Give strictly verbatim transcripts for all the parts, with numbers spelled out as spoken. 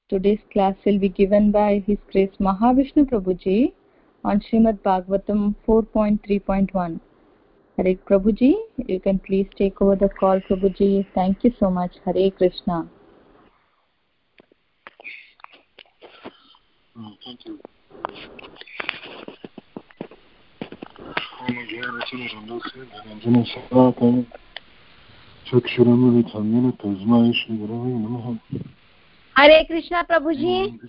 Today's class will be given by His Grace Mahavishnu Prabhuji on Srimad Bhagavatam four point three point one. Hare Prabhuji, you can please take over the call, Prabhuji. Thank you so much. Hare Krishna. Oh, thank you. Hare Krishna, Prabhuji.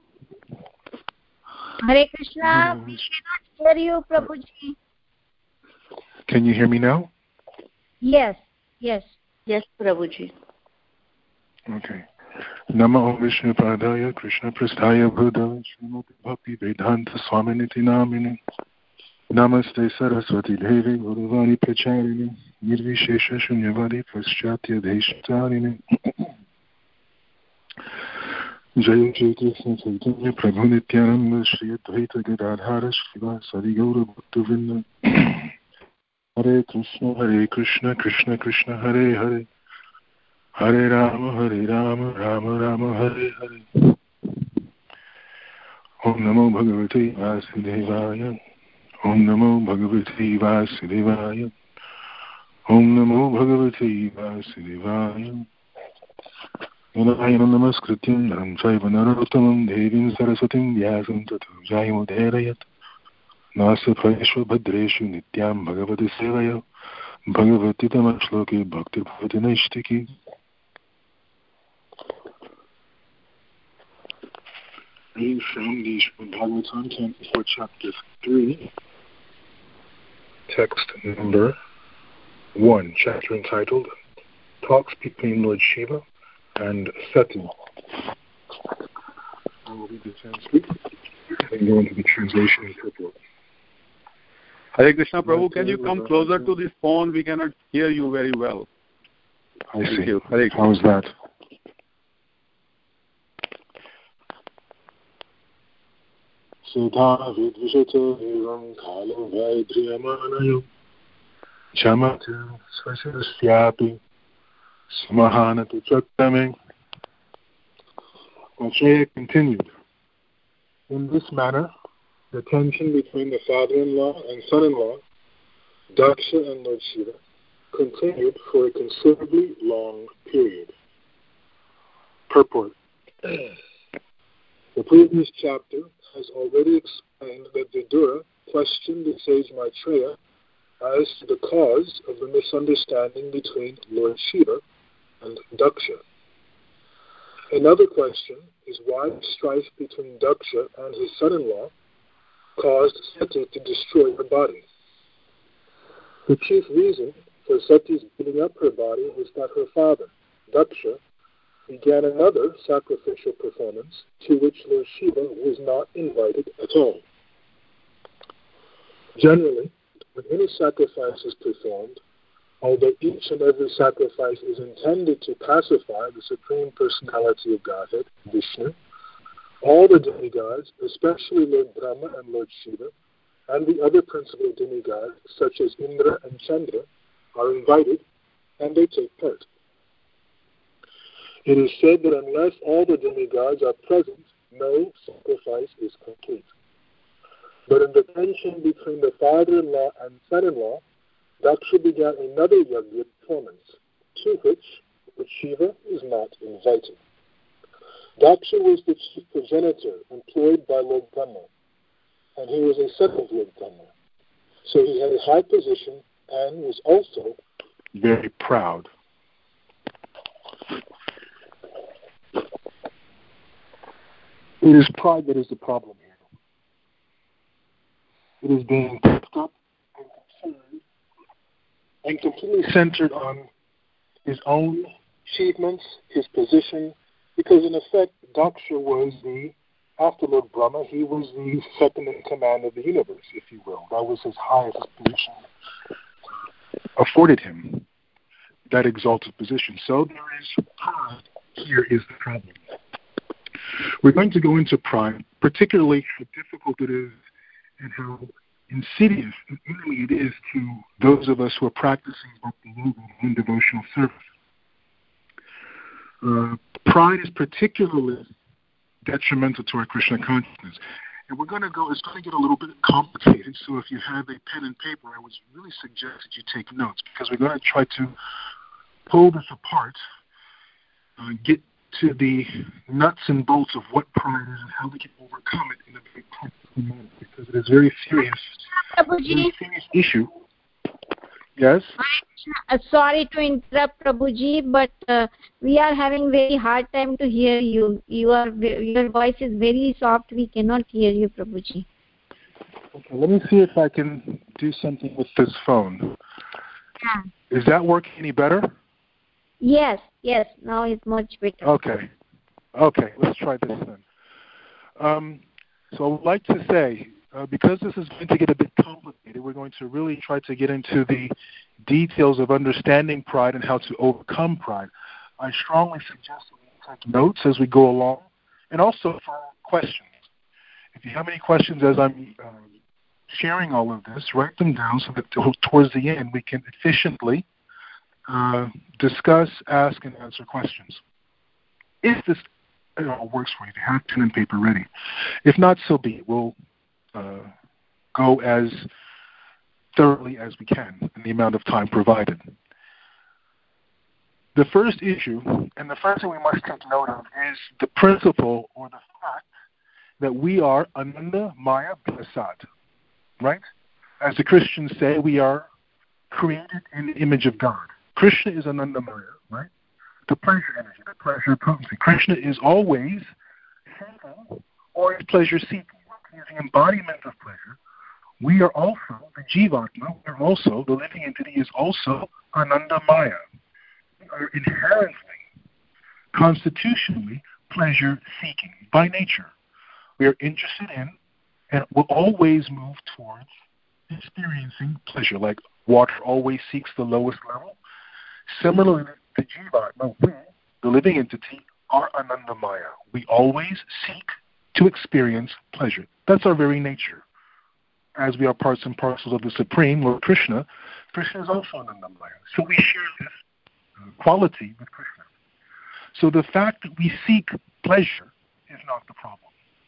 Hare Krishna. We cannot hear you, Prabhuji. Can you hear me now? Yes, yes. Yes, Prabhuji. Okay. Namo Vishnu Padaya Krishna Prasthaya Bhudaya Srimati Bhakti Vedanta Swaminiti Namini Namaste Saraswati Devi Guruvani Pracharini Nirvishesha Shunyavadi Paschatya Deshtarini Jaya Jaya Krishna Chaitanya Prabhu Nityananda Shri Advaita Gadadhara Shiva Sadi Gaura Bhaktavinda Hare Krishna Hare Krishna Krishna Krishna Hare Hare Hare Rama Hare Rama Rama Rama Hare Hare Om Namo Bhagavate Vasudevaya Om Namo Bhagavate Vasudevaya Om Namo Bhagavate Vasudevaya Narayanam Namaskrityam Naram Chaiva Narottamam Devim Sarasatim Vyasam Tato Jayamudherayat Nasapayeshva Bhadreshu Nityam Bhagavati Sevaya Bhagavati Tamashloki Bhakti Bhavati Naishtiki. Reading from the Srimad Bhagavatam, Canto four, Chapter three, text number one, chapter entitled Talks Between Lord Shiva and Sati. I will read the Sanskrit and go into the translation and purport. Hare Krishna, Prabhu, can you come closer to this phone? We cannot hear you very well. I Thank see. you. Hare Krishna. How is that? Sudha vidvishata evam kalo vaidriyamanayo chamatu svasirasyapi samahanatu chaktame. Acharya continued. In this manner, the tension between the father-in-law and son-in-law, Daksha and Lord Shiva, continued for a considerably long period. Purport. The previous chapter has already explained that Vidura questioned the sage Maitreya as to the cause of the misunderstanding between Lord Shiva and Daksha. Another question is why the strife between Daksha and his son-in-law caused Sati to destroy her body. The chief reason for Sati's giving up her body was that her father, Daksha, began another sacrificial performance to which Lord Shiva was not invited at all. Generally, when any sacrifice is performed, although each and every sacrifice is intended to pacify the Supreme Personality of Godhead, Vishnu, all the demigods, especially Lord Brahma and Lord Shiva, and the other principal demigods, such as Indra and Chandra, are invited, and they take part. It is said that unless all the demigods are present, no sacrifice is complete. But in the tension between the father-in-law and son-in-law, Daksha began another yajna performance, to which Lord Shiva is not invited. Daksha was the chief progenitor employed by Lord Brahma, and he was a son of Lord Brahma. So he had a high position and was also very proud. It is pride that is the problem here. It is being picked up and concerned and completely centered on his own achievements, his position, because in effect, Daksha was the, after Lord Brahma, he was the second in command of the universe, if you will. That was his highest position, afforded him that exalted position. So there is pride. Here is the problem. We're going to go into pride, particularly how difficult it is and how insidious and enemy it is to those of us who are practicing Bhakti Yoga and devotional service. Uh, pride is particularly detrimental to our Krishna consciousness. And we're going to go, it's going to get a little bit complicated, so if you have a pen and paper, I would really suggest that you take notes, because we're going to try to pull this apart, uh, get to the nuts and bolts of what pride is and how we can overcome it in a very practical manner, because it is very serious, very serious issue. Yes? Uh, sorry to interrupt, Prabhuji, but uh, we are having very hard time to hear you. You are, your voice is very soft. We cannot hear you, Prabhuji. Okay, let me see if I can do something with this phone. Yeah. Is that working any better? Yes, yes. Now it's much better. Okay. Okay, let's try this then. Um, so I would like to say, uh, because this is going to get a bit complicated, we're going to really try to get into the details of understanding pride and how to overcome pride. I strongly suggest that we take notes as we go along, and also for questions. If you have any questions as I'm uh, sharing all of this, write them down so that t- towards the end we can efficiently uh, discuss, ask, and answer questions. If this it all works for you, if you have pen and paper ready. If not, so be it. We'll uh, go as thoroughly as we can in the amount of time provided. The first issue, and the first thing we must take note of, is the principle or the fact that we are Ananda Maya Prasad, right? As the Christians say, we are created in the image of God. Krishna is Ananda Maya, right? The pleasure energy, the pleasure potency. Krishna is always seeking or is pleasure seeking. He is the embodiment of pleasure. We are also, the Jivatma, we are also, the living entity is also Ananda Maya. We are inherently, constitutionally, pleasure seeking by nature. We are interested in and will always move towards experiencing pleasure, like water always seeks the lowest level. Similarly, the Jivatma, we, the living entity, are Ananda Maya. We always seek to experience pleasure. That's our very nature. As we are parts and parcels of the Supreme, Lord Krishna, Krishna is also Ananda Maya. So we share this uh, quality with Krishna. So the fact that we seek pleasure is not the problem.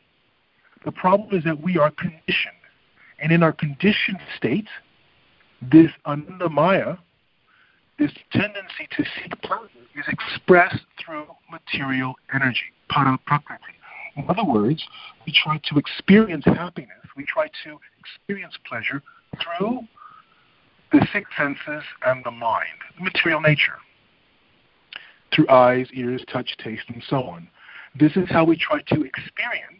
The problem is that we are conditioned. And in our conditioned state, this Ananda Maya, this tendency to seek pleasure, is expressed through material energy, para prakriti. In other words, we try to experience happiness, we try to experience pleasure through the six senses and the mind, the material nature, through eyes, ears, touch, taste, and so on. This is how we try to experience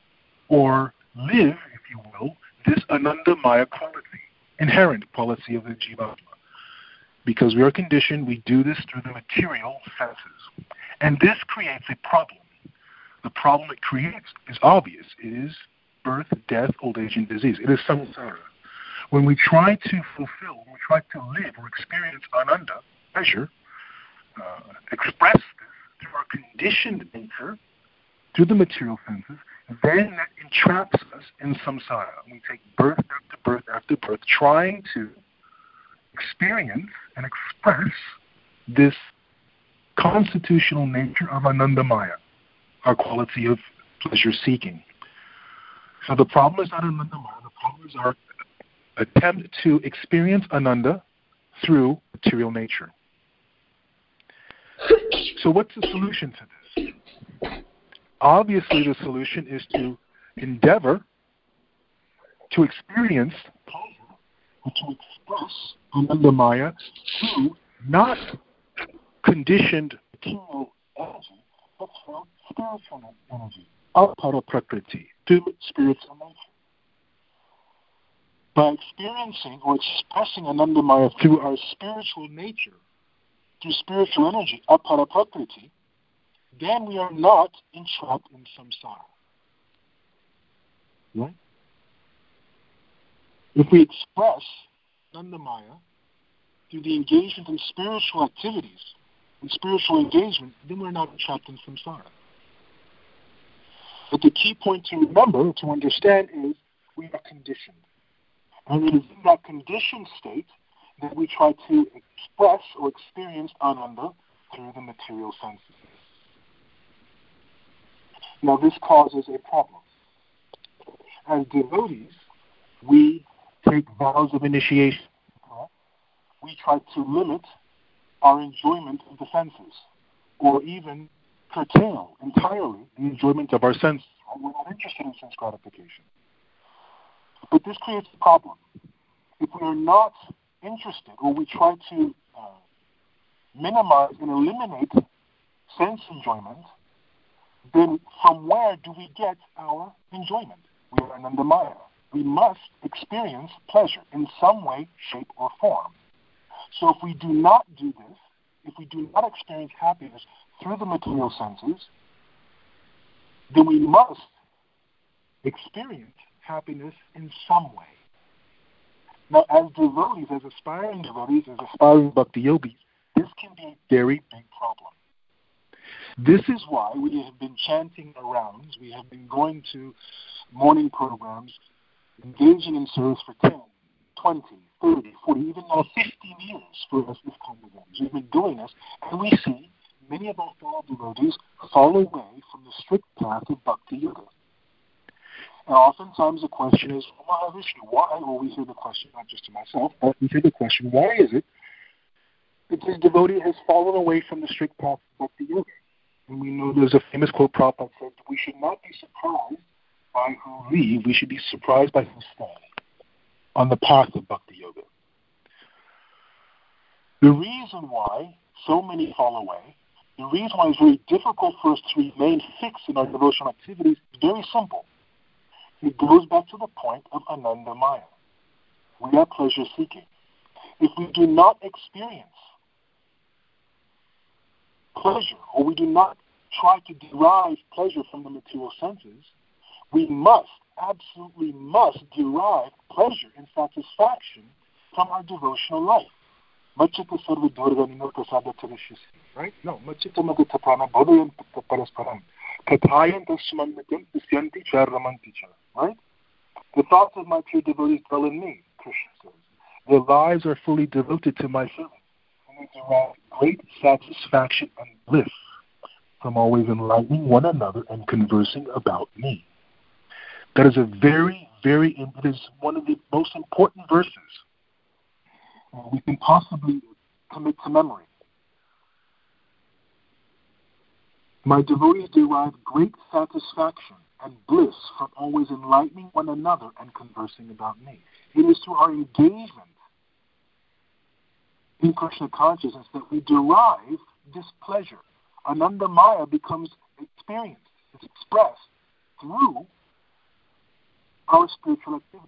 or live, if you will, this Ananda Maya quality, inherent quality of the Jivatma. Because we are conditioned, we do this through the material senses. And this creates a problem. The problem it creates is obvious. It is birth, death, old age, and disease. It is samsara. When we try to fulfill, when we try to live or experience ananda, pleasure, uh, express this through our conditioned nature, through the material senses, then that entraps us in samsara. We take birth after birth after birth, trying to experience and express this constitutional nature of Ananda Maya, our quality of pleasure seeking. So the problem is not Ananda Maya, the problem is our attempt to experience Ananda through material nature. So what's the solution to this? Obviously the solution is to endeavor to experience pleasure or to express Ananda Maya through not conditioned material energy, but through spiritual energy, apara prakriti, through spiritual nature. By experiencing or expressing Ananda Maya through our spiritual nature, through spiritual energy, apara prakriti, then we are not entrapped in samsara. Right? If we express Ananda Maya through the engagement in spiritual activities and spiritual engagement, then we're not trapped in samsara. But the key point to remember, to understand, is we are conditioned. And it is in that conditioned state that we try to express or experience ananda through the material senses. Now this causes a problem. As devotees, we take vows of initiation. We try to limit our enjoyment of the senses, or even curtail entirely the enjoyment of our senses. We're not interested in sense gratification. But this creates a problem. If we are not interested, or we try to uh, minimize and eliminate sense enjoyment, then from where do we get our enjoyment? We are Anandamaya. We must experience pleasure in some way, shape, or form. So if we do not do this, if we do not experience happiness through the material senses, then we must experience happiness in some way. Now, as devotees, as aspiring devotees, as aspiring bhakti yogis, this can be a very big problem. This is why we have been chanting our rounds, we have been going to morning programs, engaging in service for ten, twenty, thirty, forty, even now fifteen years for us this kind of things. We've been doing this, and we see many of our fellow devotees fall away from the strict path of bhakti yoga. And oftentimes the question is, oh, Mahavishnu, why? Well, we hear the question, not just to myself, but we hear the question, why is it that this devotee has fallen away from the strict path of bhakti yoga? And we know there's a famous quote Prabhupada said, we should not be surprised by who leave, we should be surprised by who stay on the path of bhakti yoga. The reason why so many fall away, the reason why it's very difficult for us to remain fixed in our devotional activities is very simple. It goes back to the point of Anandamaya. We are pleasure seeking. If we do not experience pleasure, or we do not try to derive pleasure from the material senses, we must, absolutely must derive pleasure and satisfaction from our devotional life. Machita sarva durvanino prasada tarishisi. Right? No. Machita magata prana bodhayan parasparam. Katayan tasmannitam pisyanti charramanti cha. Right? The thoughts of my pure devotees dwell in me, Krishna says. Their lives are fully devoted to my service, and they derive great satisfaction and bliss from always enlightening one another and conversing about me. That is a very, very, it is one of the most important verses we can possibly commit to memory. My devotees derive great satisfaction and bliss from always enlightening one another and conversing about me. It is through our engagement in Krishna consciousness that we derive this pleasure. Anandamaya becomes experienced, it's expressed through our spiritual activities.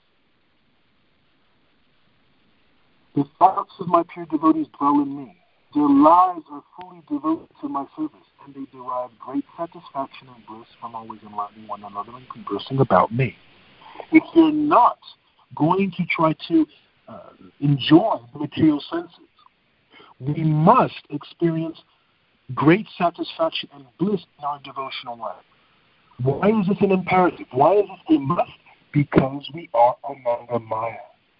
The thoughts of my pure devotees dwell in me. Their lives are fully devoted to my service, and they derive great satisfaction and bliss from always enlightening one another and conversing about me. If you're not going to try to uh, enjoy the material senses, we must experience great satisfaction and bliss in our devotional life. Why is this an imperative? Why is this a must? Because we are Anandamaya.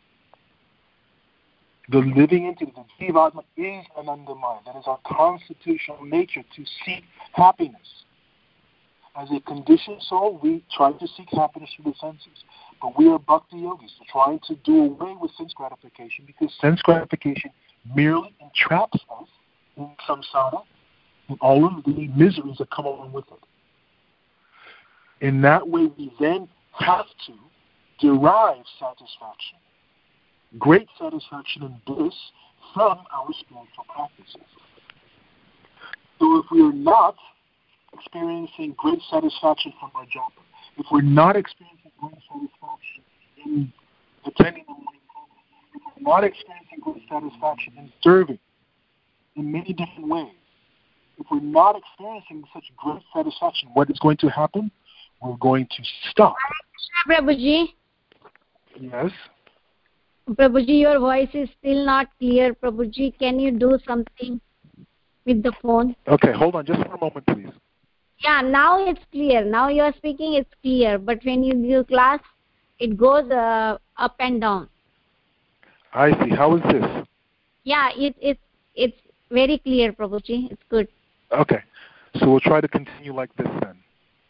The living entity, the Jivatma, is Anandamaya. That is our constitutional nature to seek happiness. As a conditioned soul, we try to seek happiness through the senses. But we are bhakti yogis, so trying to do away with sense gratification, because sense gratification merely entraps us in samsara and all of the miseries that come along with it. In that way, we then have to derive satisfaction, great satisfaction and bliss from our spiritual practices. So if we are not experiencing great satisfaction from our japa, if we're not experiencing great satisfaction in attending the morning program, if we're not experiencing great satisfaction in serving in many different ways, if we're not experiencing such great satisfaction, what is going to happen? We're going to stop. Prabhuji. Yes? Prabhuji, your voice is still not clear. Prabhuji, can you do something with the phone? Okay, hold on just for a moment, please. Yeah, now it's clear. Now you are speaking, it's clear. But when you do class, it goes uh, up and down. I see. How is this? Yeah, it, it, it's very clear, Prabhuji. It's good. Okay. So we'll try to continue like this then.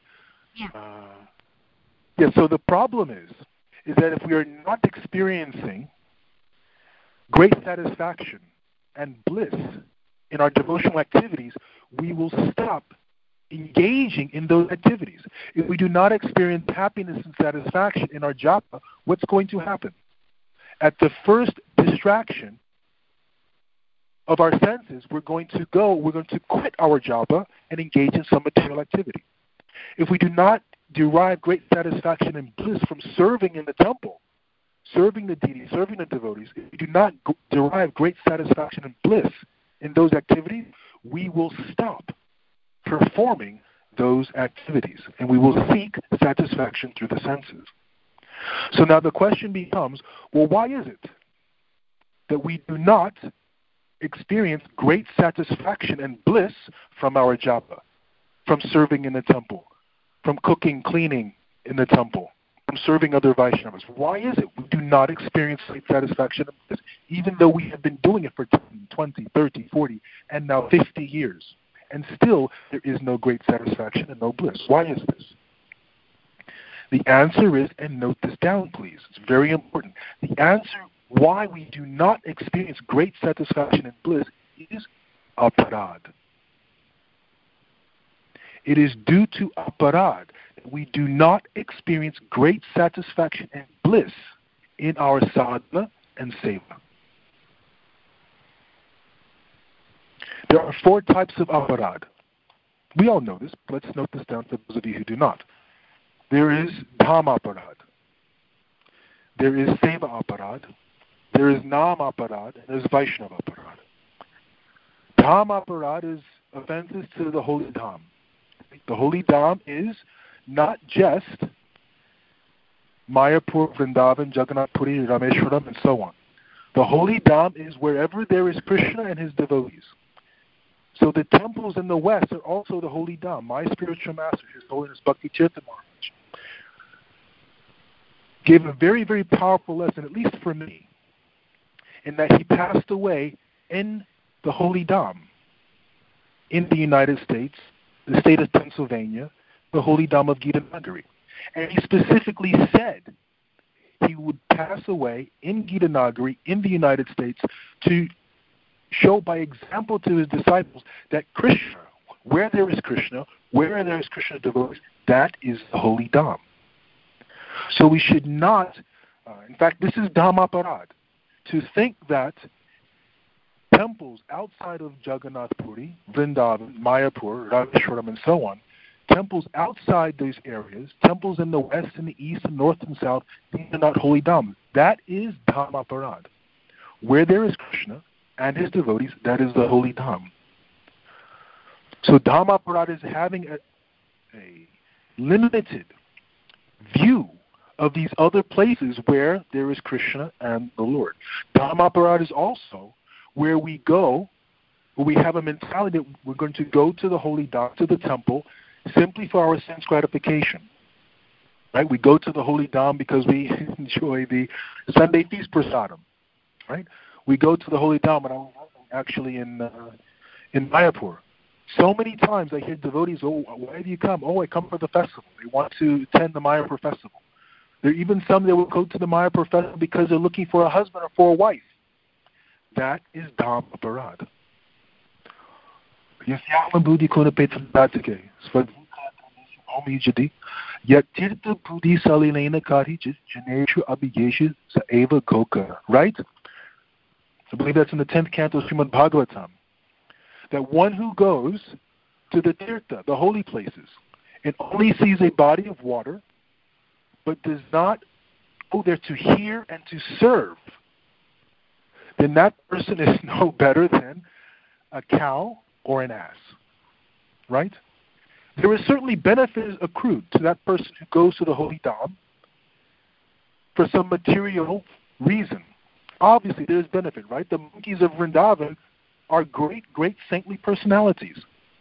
Yeah. Uh, yeah, so the problem is, is that if we are not experiencing great satisfaction and bliss in our devotional activities, we will stop engaging in those activities. If we do not experience happiness and satisfaction in our japa, what's going to happen? At the first distraction of our senses, we're going to go, we're going to quit our japa and engage in some material activity. If we do not derive great satisfaction and bliss from serving in the temple, serving the deity, serving the devotees, if we do not g- derive great satisfaction and bliss in those activities, we will stop performing those activities, and we will seek satisfaction through the senses. So now the question becomes, well, why is it that we do not experience great satisfaction and bliss from our japa, from serving in the temple, from cooking, cleaning in the temple, from serving other Vaishnavas? Why is it we do not experience great satisfaction and bliss, even though we have been doing it for ten, twenty, thirty, forty, and now fifty years? And still, there is no great satisfaction and no bliss. Why is this? The answer is, and note this down, please, it's very important. The answer why we do not experience great satisfaction and bliss is aparad. It is due to aparad that we do not experience great satisfaction and bliss in our sadhana and seva. There are four types of aparad. We all know this, but let's note this down for those of you who do not. There is dhamma aparad. There is seva aparad. There is nam aparad. And there is Vaishnava aparad. Dhamma aparad is offenses to the holy dham. The holy dham is not just Mayapur, Vrindavan, Jagannath Puri, Rameshwaram, and so on. The holy dham is wherever there is Krishna and his devotees. So the temples in the west are also the holy dham. My spiritual master, His Holiness Bhakti Tirtha Maharaj, gave a very, very powerful lesson, at least for me, in that he passed away in the holy dham in the United States, the state of Pennsylvania, the holy dham of Gitanagari. And he specifically said he would pass away in Gitanagari in the United States to show by example to his disciples that Krishna, where there is Krishna, where there is Krishna's devotees, that is the holy dham. So we should not, uh, in fact, this is dhamma aparad, to think that temples outside of Jagannath Puri, Vrindavan, Mayapur, Rameshwaram, and so on, temples outside these areas, temples in the west and the east and north and south, these are not holy dham. That is dhamma aparad. Where there is Krishna and his devotees, that is the holy dham. So dhamma aparad is having a, a limited view of these other places where there is Krishna and the Lord. Dhamma aparad is also where we go, where we have a mentality that we're going to go to the holy dham, to the temple, simply for our sense gratification. Right? We go to the holy dham because we enjoy the Sunday feast prasadam. Right? We go to the holy dham, and I was actually in uh, in Mayapur. So many times I hear devotees, oh, why have you come? Oh, I come for the festival. They want to attend the Mayapur festival. There are even some that will go to the Mayapur festival because they're looking for a husband or for a wife. That is dhamma aparad. Yasyalam buddhi kona petratike svadhukha yat tirtha buddhi salilena kari janeshu abhigeshu sa eva goka. Right? I believe that's in the tenth canto of Srimad Bhagavatam. That one who goes to the tirtha, the holy places, and only sees a body of water, but does not go there to hear and to serve, then that person is no better than a cow or an ass. Right? There is certainly benefit accrued to that person who goes to the holy dham for some material reason. Obviously, there is benefit, right? The monkeys of Vrindavan are great, great saintly personalities.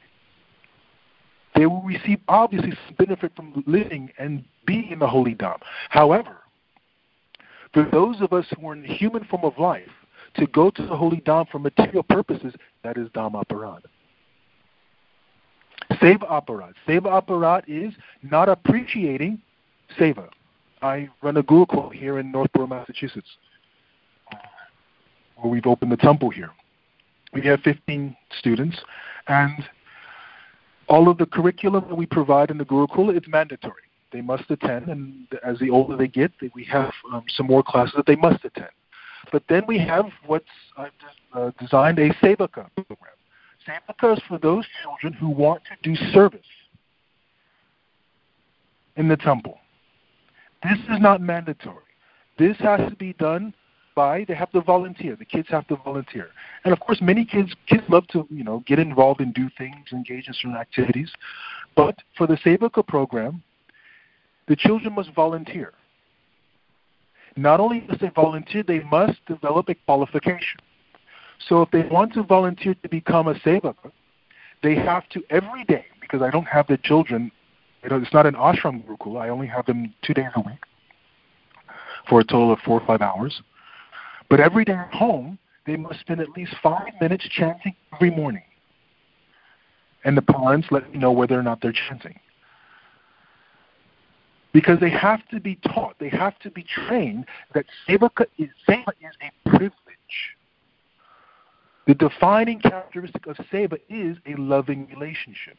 They will receive, obviously, some benefit from living and being in the holy dham. However, for those of us who are in the human form of life, to go to the holy dham for material purposes, that is dhamma aparad. Seva aparat. Seva aparat is not appreciating seva. I run a Gurukul here in Northborough, Massachusetts, where we've opened the temple here. We have fifteen students, and all of the curriculum that we provide in the Gurukul, it's mandatory. They must attend, and as the older they get, we have um, some more classes that they must attend. But then we have what's I've uh, designed a Sevaka program. Sevaka is for those children who want to do service in the temple. This is not mandatory. This has to be done by, they have to volunteer. The kids have to volunteer. And of course, many kids kids love to, you know, get involved and do things, engage in certain activities. But for the Sevaka program, the children must volunteer. Not only must they volunteer, they must develop a qualification. So if they want to volunteer to become a Sevaka, they have to every day, because I don't have the children, you know, it's not an ashram Gurukul, I only have them two days a week for a total of four or five hours. But every day at home, they must spend at least five minutes chanting every morning. And the parents let me know whether or not they're chanting. Because they have to be taught, they have to be trained that Sevaka is, Seva is a privilege. The defining characteristic of Seva is a loving relationship.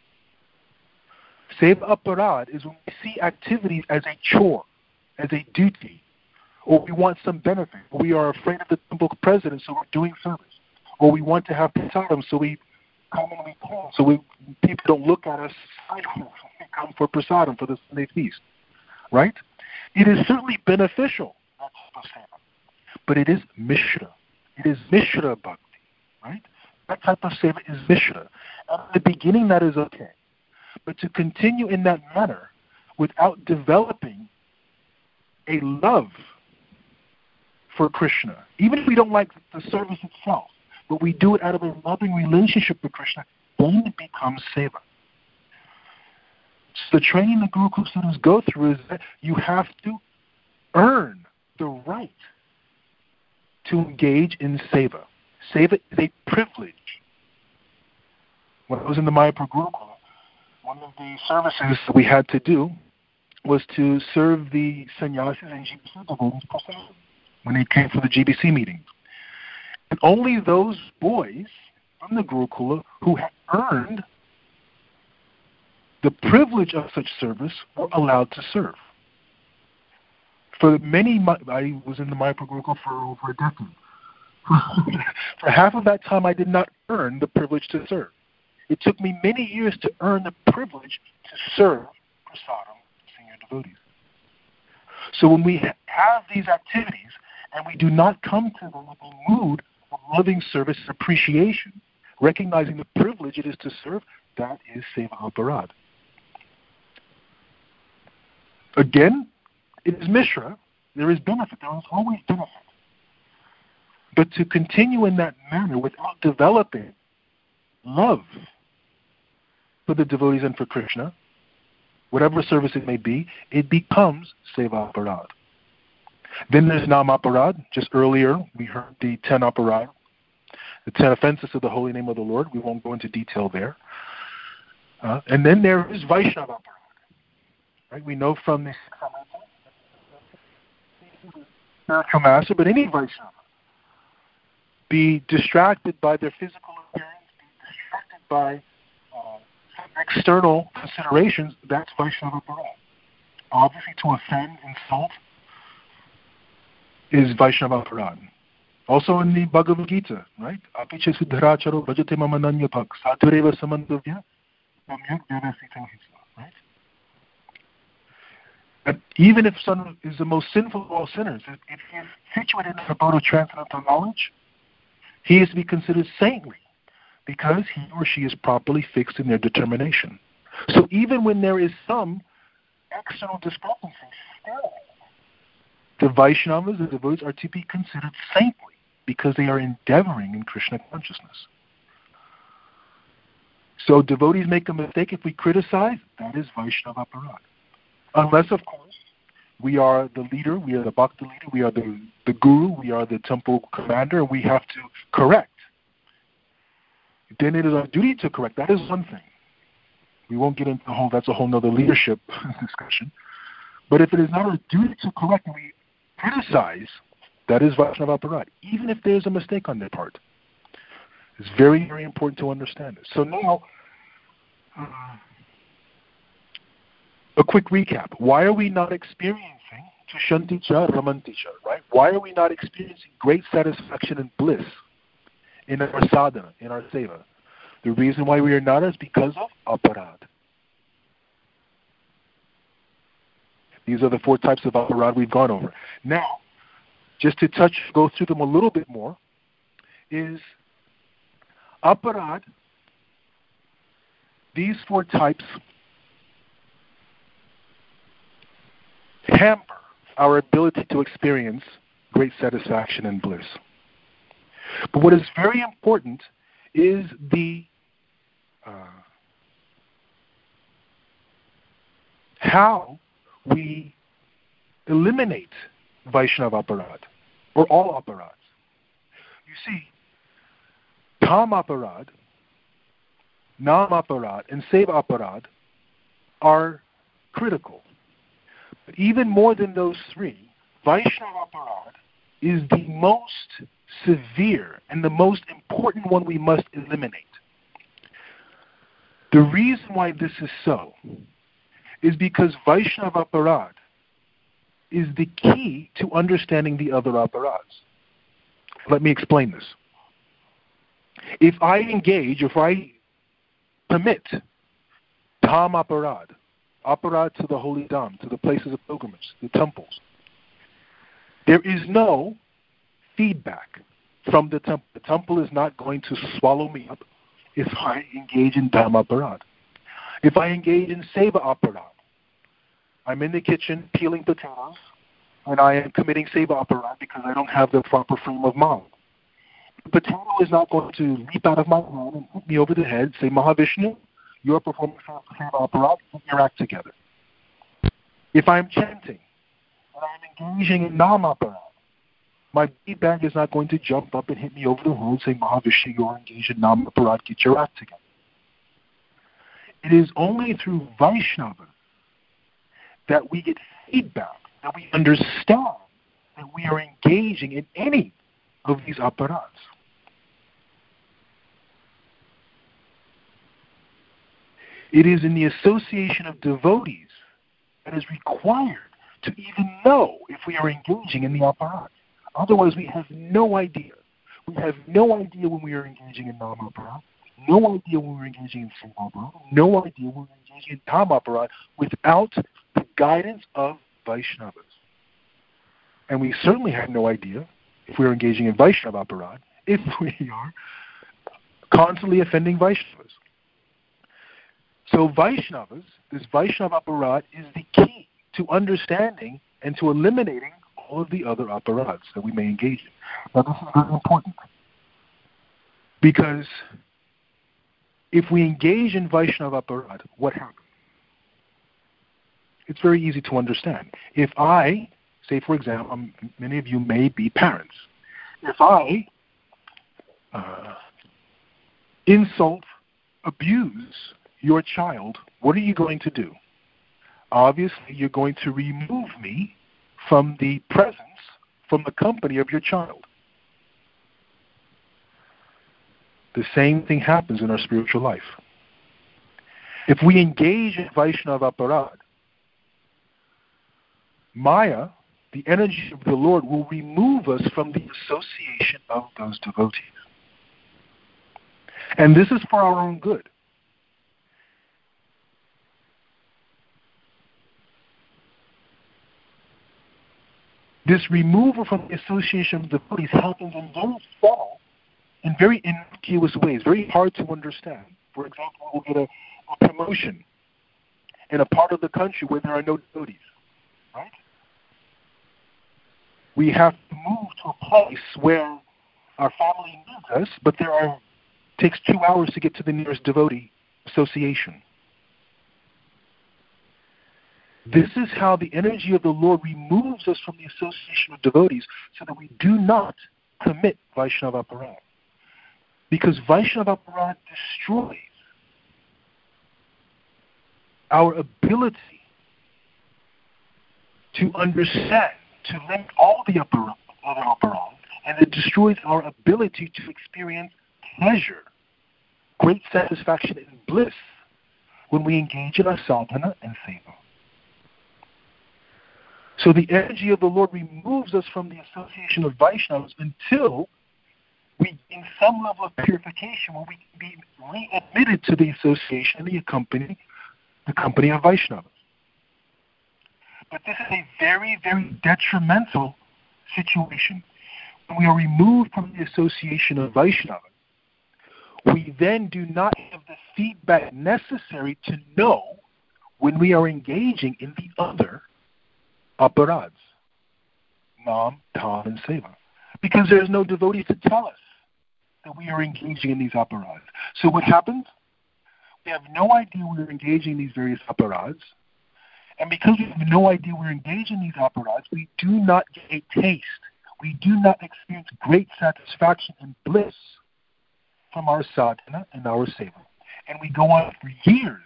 Seva aparad is when we see activities as a chore, as a duty, or we want some benefit, or we are afraid of the temple president, so we're doing service, or we want to have prasadam, so we come and we call, so we, people don't look at us sideways when we come for prasadam for the Sunday feast, right? It is certainly beneficial, that type of seva, but it is mishra. It is mishra bhakti, right? That type of seva is mishra. At the beginning, that is okay. But to continue in that manner without developing a love for Krishna, even if we don't like the service itself, but we do it out of a loving relationship with Krishna, then it becomes seva. So the training the Gurukul students go through is that you have to earn the right to engage in seva. Seva is a privilege. When I was in the Mayapur Gurukul, one of the services we had to do was to serve the sannyasis and G B C devotees prasadam when they came for the G B C meeting. And only those boys from the Gurukula who had earned the privilege of such service were allowed to serve. For many, I was in the Mayapur Gurukula for over a decade. For half of that time, I did not earn the privilege to serve. It took me many years to earn the privilege to serve prasadam senior devotees. So when we have these activities and we do not come to them with a mood of loving service and appreciation, recognizing the privilege it is to serve, that is seva aparad. Again, it is mishra. There is benefit. There is always benefit. But to continue in that manner without developing love for the devotees and for Krishna, whatever service it may be, it becomes seva aparad. Then there's nam aparad. Just earlier, we heard the ten aparad, the ten offenses of the holy name of the Lord. We won't go into detail there. Uh, and then there is Vaishnava aparad. Right? We know from the spiritual master, but any Vaishnava, be distracted by their physical appearance, be distracted by uh, external considerations, that's Vaishnava aparad. Obviously, to offend, insult, is Vaishnava aparad. Also in the Bhagavad Gita, right? Apiche siddharacharo bhajate mama nanyapak sadhureva samandavya samyak devasita, right? And even if someone is the most sinful of all sinners, if he is situated in the abode of transcendental knowledge, he is to be considered saintly because he or she is properly fixed in their determination. So even when there is some external discrepancy, still the Vaishnavas, the devotees, are to be considered saintly because they are endeavoring in Krishna consciousness. So devotees make a mistake if we criticize, that is Vaishnava aparad. Unless, of course, we are the leader, we are the bhakti leader, we are the, the guru, we are the temple commander, and we have to correct. Then it is our duty to correct. That is one thing. We won't get into the whole, that's a whole nother leadership discussion. But if it is not our duty to correct and we criticize, that is Vaishnava aparad, even if there's a mistake on their part. It's very, very important to understand this. So now, uh, a quick recap. Why are we not experiencing Tushanticha Ramanticha, right? Why are we not experiencing great satisfaction and bliss in our sadhana, in our seva? The reason why we are not is because of aparad. These are the four types of aparad we've gone over. Now, just to touch, go through them a little bit more, is aparad, these four types hamper our ability to experience great satisfaction and bliss. But what is very important is the uh, how we eliminate Vaishnava aparad, or all aparads. You see, Kam aparad, Nam aparad, and Seva aparad are critical. But even more than those three, Vaishnava aparad is the most severe and the most important one we must eliminate. The reason why this is so is because Vaishnava aparad is the key to understanding the other aparads. Let me explain this. If I engage, if I permit Dham aparad, aparad to the holy Dham, to the places of pilgrimage, the temples, there is no feedback from the temple. The temple is not going to swallow me up if I engage in Dham aparad. If I engage in Seva aparad, I'm in the kitchen peeling potatoes, and I am committing Seva aparad because I don't have the proper frame of mind. The potato is not going to leap out of my hand and hit me over the head, say, Mahavishnu, you're performing Seva aparad, get your act together. If I'm chanting, and I'm engaging in Nam aparad, my bead bag is not going to jump up and hit me over the head, saying, Mahavishnu, you're engaged in Nam aparad, get your act together. It is only through Vaishnava that we get feedback, that we understand that we are engaging in any of these aparads. It is in the association of devotees that is required to even know if we are engaging in the aparad. Otherwise, we have no idea. We have no idea when we are engaging in Nam aparad, no idea when we're engaging in Seva aparad, no idea when we're engaging in Dham aparad without the guidance of Vaishnavas. And we certainly have no idea if we're engaging in Vaishnava aparad if we are constantly offending Vaishnavas. So Vaishnavas, this Vaishnava aparad is the key to understanding and to eliminating all of the other aparads that we may engage in. Now this is very important because if we engage in Vaishnava aparad, what happens? It's very easy to understand. If I, say for example, um, many of you may be parents. If I uh, insult, abuse your child, what are you going to do? Obviously, you're going to remove me from the presence, from the company of your child. The same thing happens in our spiritual life. If we engage in Vaishnava aparad, Maya, the energy of the Lord, will remove us from the association of those devotees. And this is for our own good. This removal from the association of devotees happens in very subtle, in very innocuous ways, very hard to understand. For example, we'll get a, a promotion in a part of the country where there are no devotees, right? We have to move to a place where our family needs us, but there are takes two hours to get to the nearest devotee association. This is how the energy of the Lord removes us from the association of devotees so that we do not commit Vaishnava aparad. Because Vaishnava aparad destroys our ability to understand, to link all the upper, other operon, and it destroys our ability to experience pleasure, great satisfaction, and bliss when we engage in our sadhana and seva. So the energy of the Lord removes us from the association of Vaishnavas until we gain some level of purification where we can be readmitted to the association and the company, the company of Vaishnavas. But this is a very, very detrimental situation. When we are removed from the association of Vaishnavas, we then do not have the feedback necessary to know when we are engaging in the other aparads, nam, tam, and seva, because there's no devotee to tell us that we are engaging in these aparads. So what happens? We have no idea we're engaging in these various aparads, and because we have no idea we're engaged in these aparads, we do not get a taste. We do not experience great satisfaction and bliss from our sadhana and our seva. And we go on for years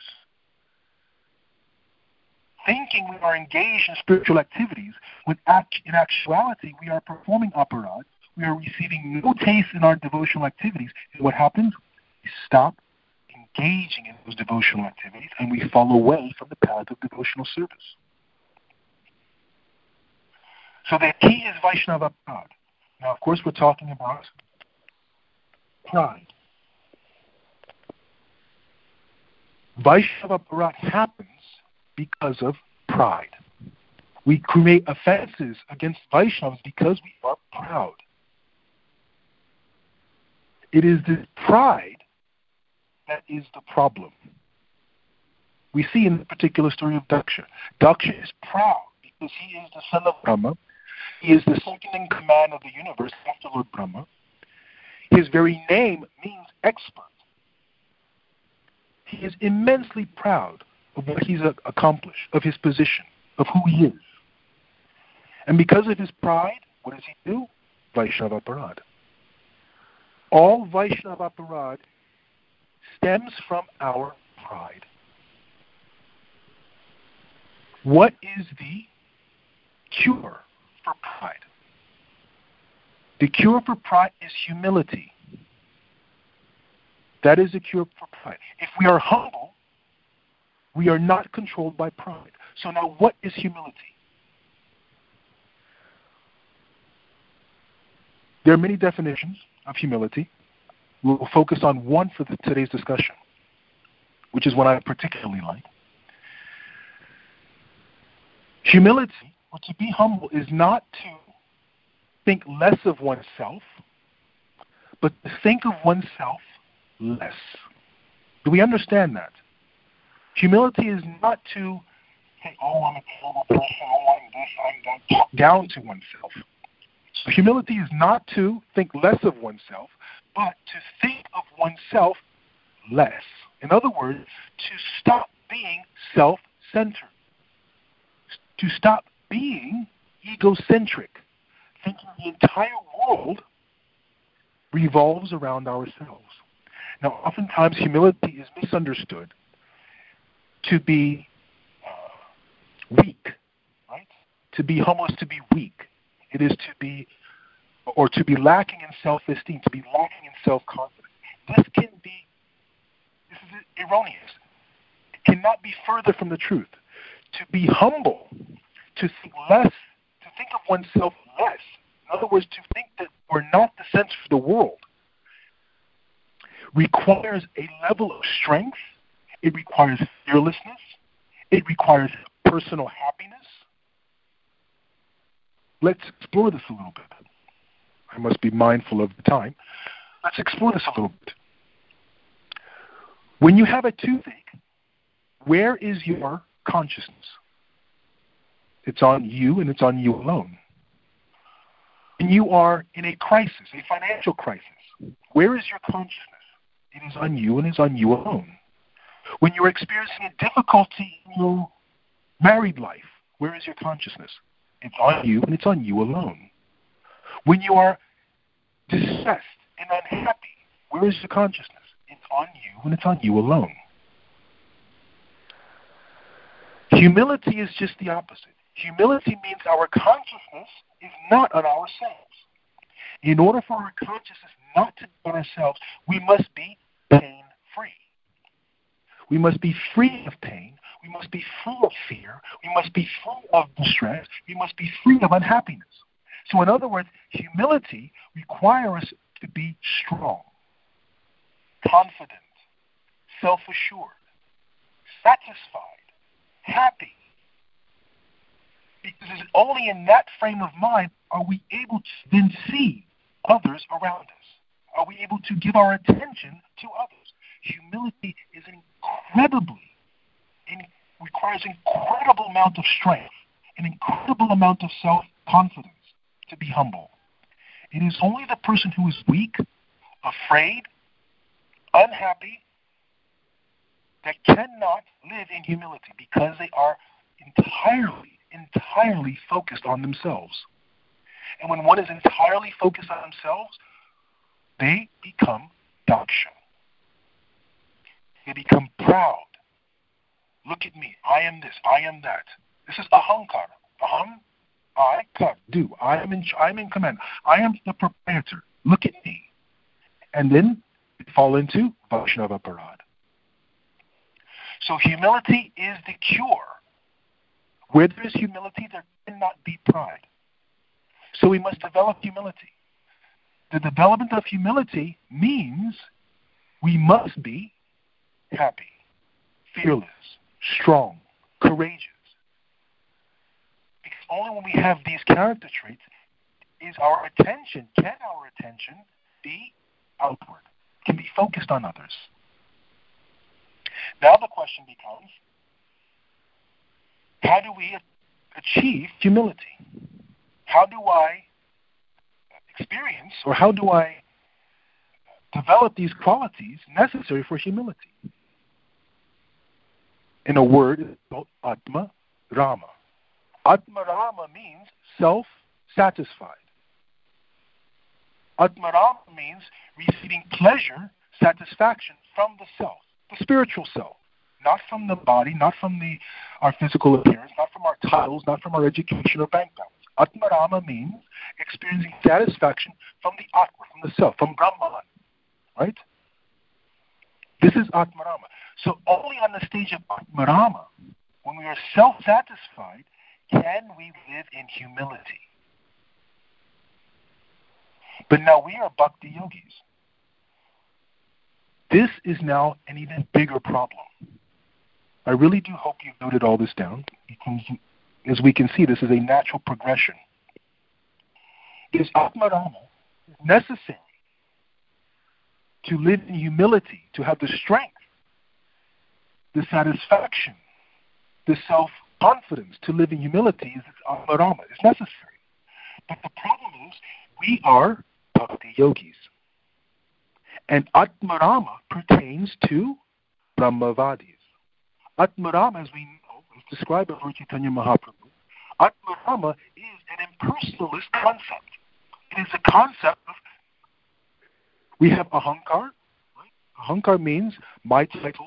thinking we are engaged in spiritual activities, when act, in actuality we are performing aparad, we are receiving no taste in our devotional activities. And what happens? We stop engaging in those devotional activities and we fall away from the path of devotional service. So the key is Vaishnava aparad. Now, of course, we're talking about pride. Vaishnava aparad happens because of pride. We create offenses against Vaishnavas because we are proud. It is this pride that is the problem. We see in the particular story of Daksha. Daksha is proud because he is the son of Brahma. He is the second in command of the universe after Lord Brahma. His very name means expert. He is immensely proud of what he's accomplished, of his position, of who he is. And because of his pride, what does he do? Vaishnava aparad. All Vaishnava aparad stems from our pride. What is the cure for pride? The cure for pride is humility. That is the cure for pride. If we are humble, we are not controlled by pride. So now what is humility? There are many definitions of humility. We'll focus on one for the, today's discussion, which is one I particularly like. Humility, or to be humble, is not to think less of oneself, but to think of oneself less. Do we understand that? Humility is not to say, oh, I'm a terrible person, oh, I'm this, I'm that, talk down to oneself. Humility is not to think less of oneself, but to think of oneself less. In other words, to stop being self-centered. To stop being egocentric, thinking the entire world revolves around ourselves. Now, oftentimes humility is misunderstood to be uh, weak, right? To be humble is to be weak. It is to be, or to be lacking in self-esteem, to be lacking in self-confidence. This can be, this is erroneous. It cannot be further from the truth. To be humble, to think less, to think of oneself less. In other words, to think that we're not the center of the world, requires a level of strength. It requires fearlessness. It requires personal happiness. Let's explore this a little bit. I must be mindful of the time. Let's explore this a little bit. When you have a toothache, where is your consciousness? It's on you and it's on you alone. When you are in a crisis, a financial crisis, where is your consciousness? It is on you and it's on you alone. When you're experiencing a difficulty in your married life, where is your consciousness? It's on you and it's on you alone. When you are distressed and unhappy, where is your consciousness? It's on you and it's on you alone. Humility is just the opposite. Humility means our consciousness is not on ourselves. In order for our consciousness not to be on ourselves, we must be pain-free. We must be free of pain. We must be free of fear. We must be free of distress. We must be free of unhappiness. So in other words, humility requires us to be strong, confident, self-assured, satisfied, happy. Because it's only in that frame of mind are we able to then see others around us. Are we able to give our attention to others? Humility is incredibly, it requires an incredible amount of strength, an incredible amount of self-confidence to be humble. It is only the person who is weak, afraid, unhappy, that cannot live in humility because they are entirely, entirely focused on themselves. And when one is entirely focused on themselves, they become daksha. They become proud. Look at me. I am this. I am that. This is ahankar. Aham, I, kar, do. I am in, I am in command. I am the proprietor. Look at me. And then fall into Vaishnava Parad. So humility is the cure. Where there is humility, there cannot be pride. So we must develop humility. The development of humility means we must be happy, fearless, strong, courageous. Because only when we have these character traits is our attention, can our attention be outward, can be focused on others. Now the question becomes, how do we achieve humility? How do I experience, or how do I develop these qualities necessary for humility? In a word, it's called Atma Rama. Atma Rama means self-satisfied. Atma Rama means receiving pleasure, satisfaction from the self, the spiritual self, not from the body, not from the our physical appearance, not from our titles, not from our education or bank balance. Atma Rama means experiencing satisfaction from the Atma, from the self, from Brahman. Right? This is Atma Rama. So only on the stage of Atma Rama, when we are self-satisfied, can we live in humility. But now we are bhakti yogis. This is now an even bigger problem. I really do hope you've noted all this down, because as we can see, this is a natural progression. This Atma Rama is necessary to live in humility, to have the strength, the satisfaction, the self-confidence to live in humility is Atma Rama. It's necessary. But the problem is, we are bhakti yogis. And Atma Rama pertains to Brahmavadis. Atma Rama, as we know, is described by Lord Chaitanya Mahaprabhu. Atma Rama is an impersonalist concept. It is a concept of, we have ahankar. Right? Ahankar means my title,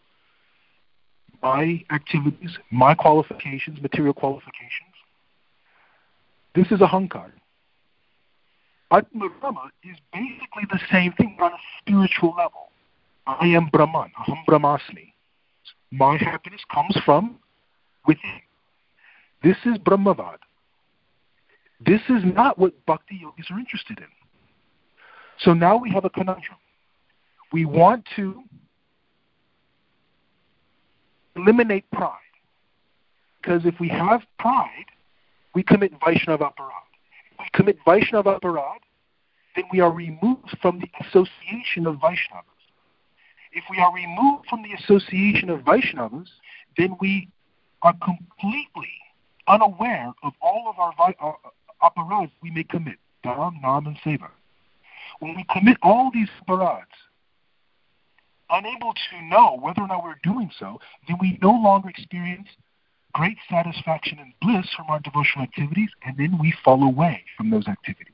my activities, my qualifications, material qualifications. This is ahankar. Atma Rama is basically the same thing on a spiritual level. I am Brahman, aham brahmasmi. My happiness comes from within. This is Brahmavad. This is not what bhakti yogis are interested in. So now we have a conundrum. We want to eliminate pride. Because if we have pride, we commit Vaishnava Aparad. If we commit Vaishnava Aparad, then we are removed from the association of Vaishnavas. If we are removed from the association of Vaishnavas, then we are completely unaware of all of our uh, aparads we may commit, dham, nam, and seva. When we commit all these aparads, unable to know whether or not we're doing so, then we no longer experience great satisfaction and bliss from our devotional activities, and then we fall away from those activities.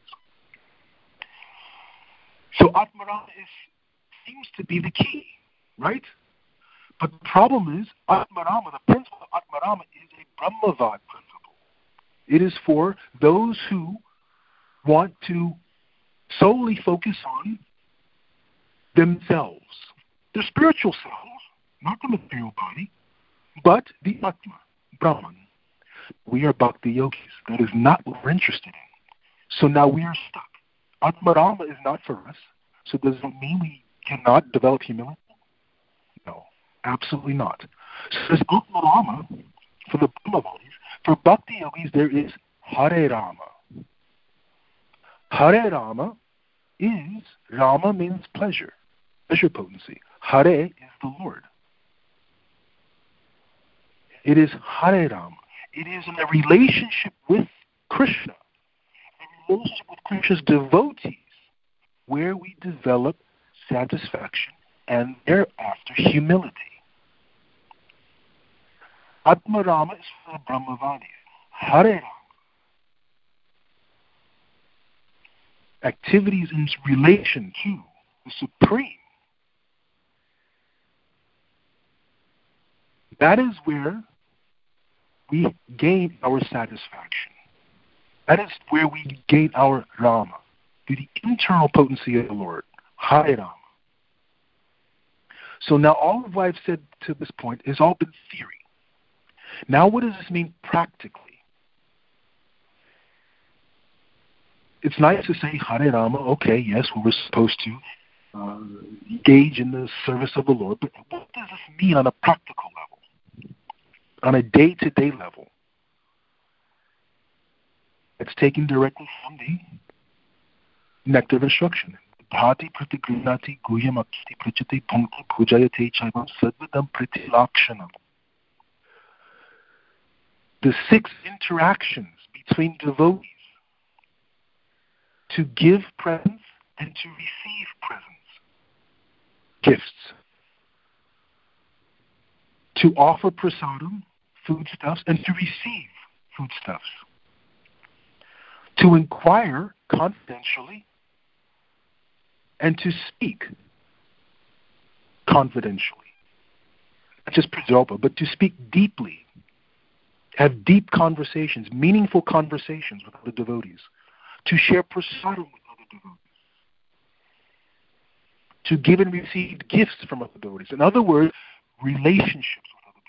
So Atmarama is seems to be the key, right? But the problem is, Atmarama, the principle of Atmarama is a Brahmavad principle. It is for those who want to solely focus on themselves, their spiritual selves, not the material body, but the Atma, Brahman. We are Bhakti yogis. That is not what we're interested in. So now we are stuck. Atmarama is not for us. So does it mean we cannot develop humility? No, absolutely not. So there's Atmarama for the Brahmavadis. For Bhakti yogis, there is Hare Rama. Hare Rama is, Rama means pleasure, pleasure potency. Hare is the Lord. It is Hare Rama. It is in a relationship with Krishna, a relationship with Krishna's devotees, where we develop satisfaction and thereafter humility. Atmarama is for the Brahmavadis. Hare Rama. Activities in relation to the Supreme. That is where we gain our satisfaction. That is where we gain our Rama, through the internal potency of the Lord, Hare Rama. So now all of what I've said to this point has all been theory. Now what does this mean practically? It's nice to say Hare Rama, okay, yes, well, we're supposed to uh, engage in the service of the Lord, but what does this mean on a practical level? On a day-to-day level? It's taken directly from the nectar of instruction. Bhati pratigrinati guyam akti prachate bhunkti pujayate chaivam sadvidam pratilakshanam. The six interactions between devotees to give presents and to receive presents, gifts, to offer prasadam, foodstuffs, and to receive foodstuffs, to inquire confidentially and to speak confidentially. Not just prajopa, but to speak deeply, have deep conversations, meaningful conversations with other devotees, to share prasadam with other devotees, to give and receive gifts from other devotees. In other words, relationships with other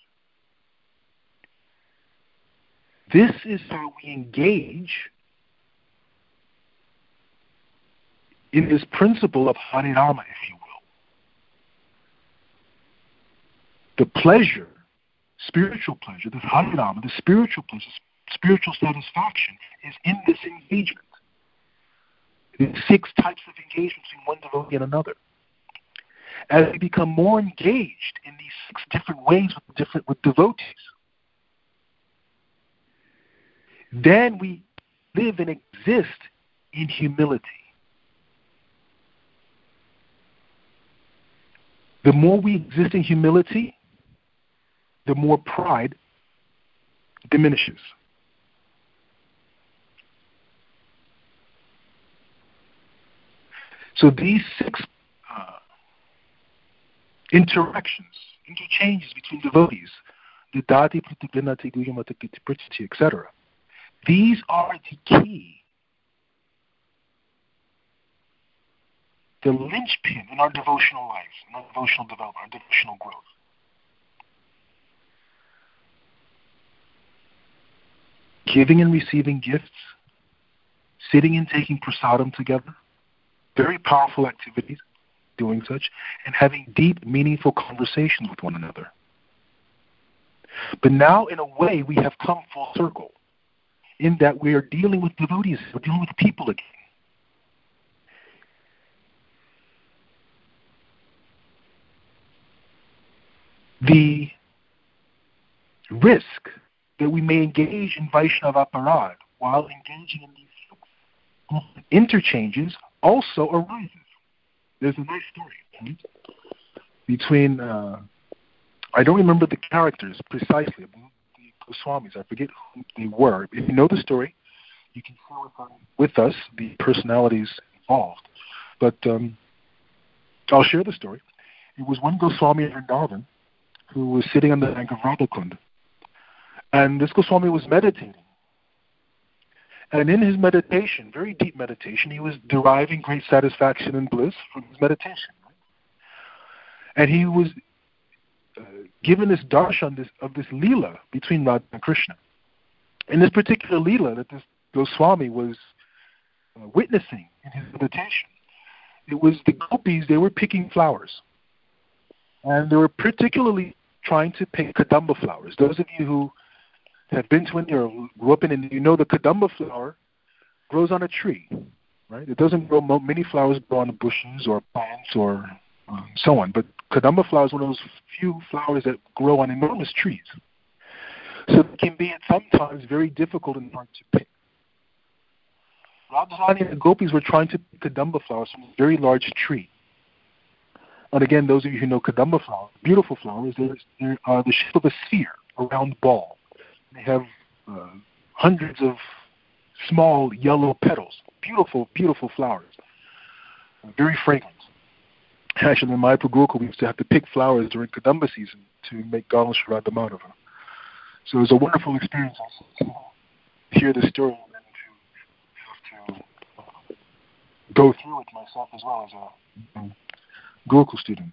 devotees. This is how we engage in this principle of Hare Rama, if you will. The pleasure, spiritual pleasure, the Hare Rama, the spiritual pleasure, spiritual satisfaction is in this engagement. There's six types of engagement between one devotee and another. As we become more engaged in these six different ways with different with devotees, then we live and exist in humility. The more we exist in humility, the more pride diminishes. So these six uh, interactions, interchanges between devotees, the dati, pratigrinati, guyamati, prachati, et cetera, these are the key, the linchpin in our devotional life, in our devotional development, our devotional growth. Giving and receiving gifts, sitting and taking prasadam together, very powerful activities, doing such, and having deep, meaningful conversations with one another. But now, in a way, we have come full circle, in that we are dealing with devotees, we're dealing with people again. The risk that we may engage in Vaishnava aparad while engaging in these interchanges also arises. There's a nice story right? between, uh, I don't remember the characters precisely, the Goswamis, I forget who they were. If you know the story, you can share with, with us the personalities involved. But um, I'll share the story. It was one Goswami in Vrindavan who was sitting on the bank of Radhakund. And this Goswami was meditating. And in his meditation, very deep meditation, he was deriving great satisfaction and bliss from his meditation. And he was uh, given this darshan this, of this lila between Radha and Krishna. In this particular lila that this Goswami was uh, witnessing in his meditation, it was the gopis, they were picking flowers. And they were particularly trying to pick kadamba flowers. Those of you who have been to India or grew up in India, you know the kadamba flower grows on a tree, right? It doesn't grow, many flowers grow on bushes or plants or um, so on, but kadamba flower is one of those few flowers that grow on enormous trees. So it can be at sometimes very difficult and hard to pick. Radharani and the gopis were trying to pick kadamba flowers from a very large tree. And again, those of you who know kadamba flowers, beautiful flowers, they're, they're uh, the shape of a sphere, a round ball. They have uh, hundreds of small yellow petals, beautiful, beautiful flowers, uh, very fragrant. Actually, in Mayapur Gurukul, we used to have to pick flowers during kadamba season to make garlands for Radha Madhava. So it was a wonderful experience also to hear the story and then to have to uh, go through it myself as well as a, a Gurukul student.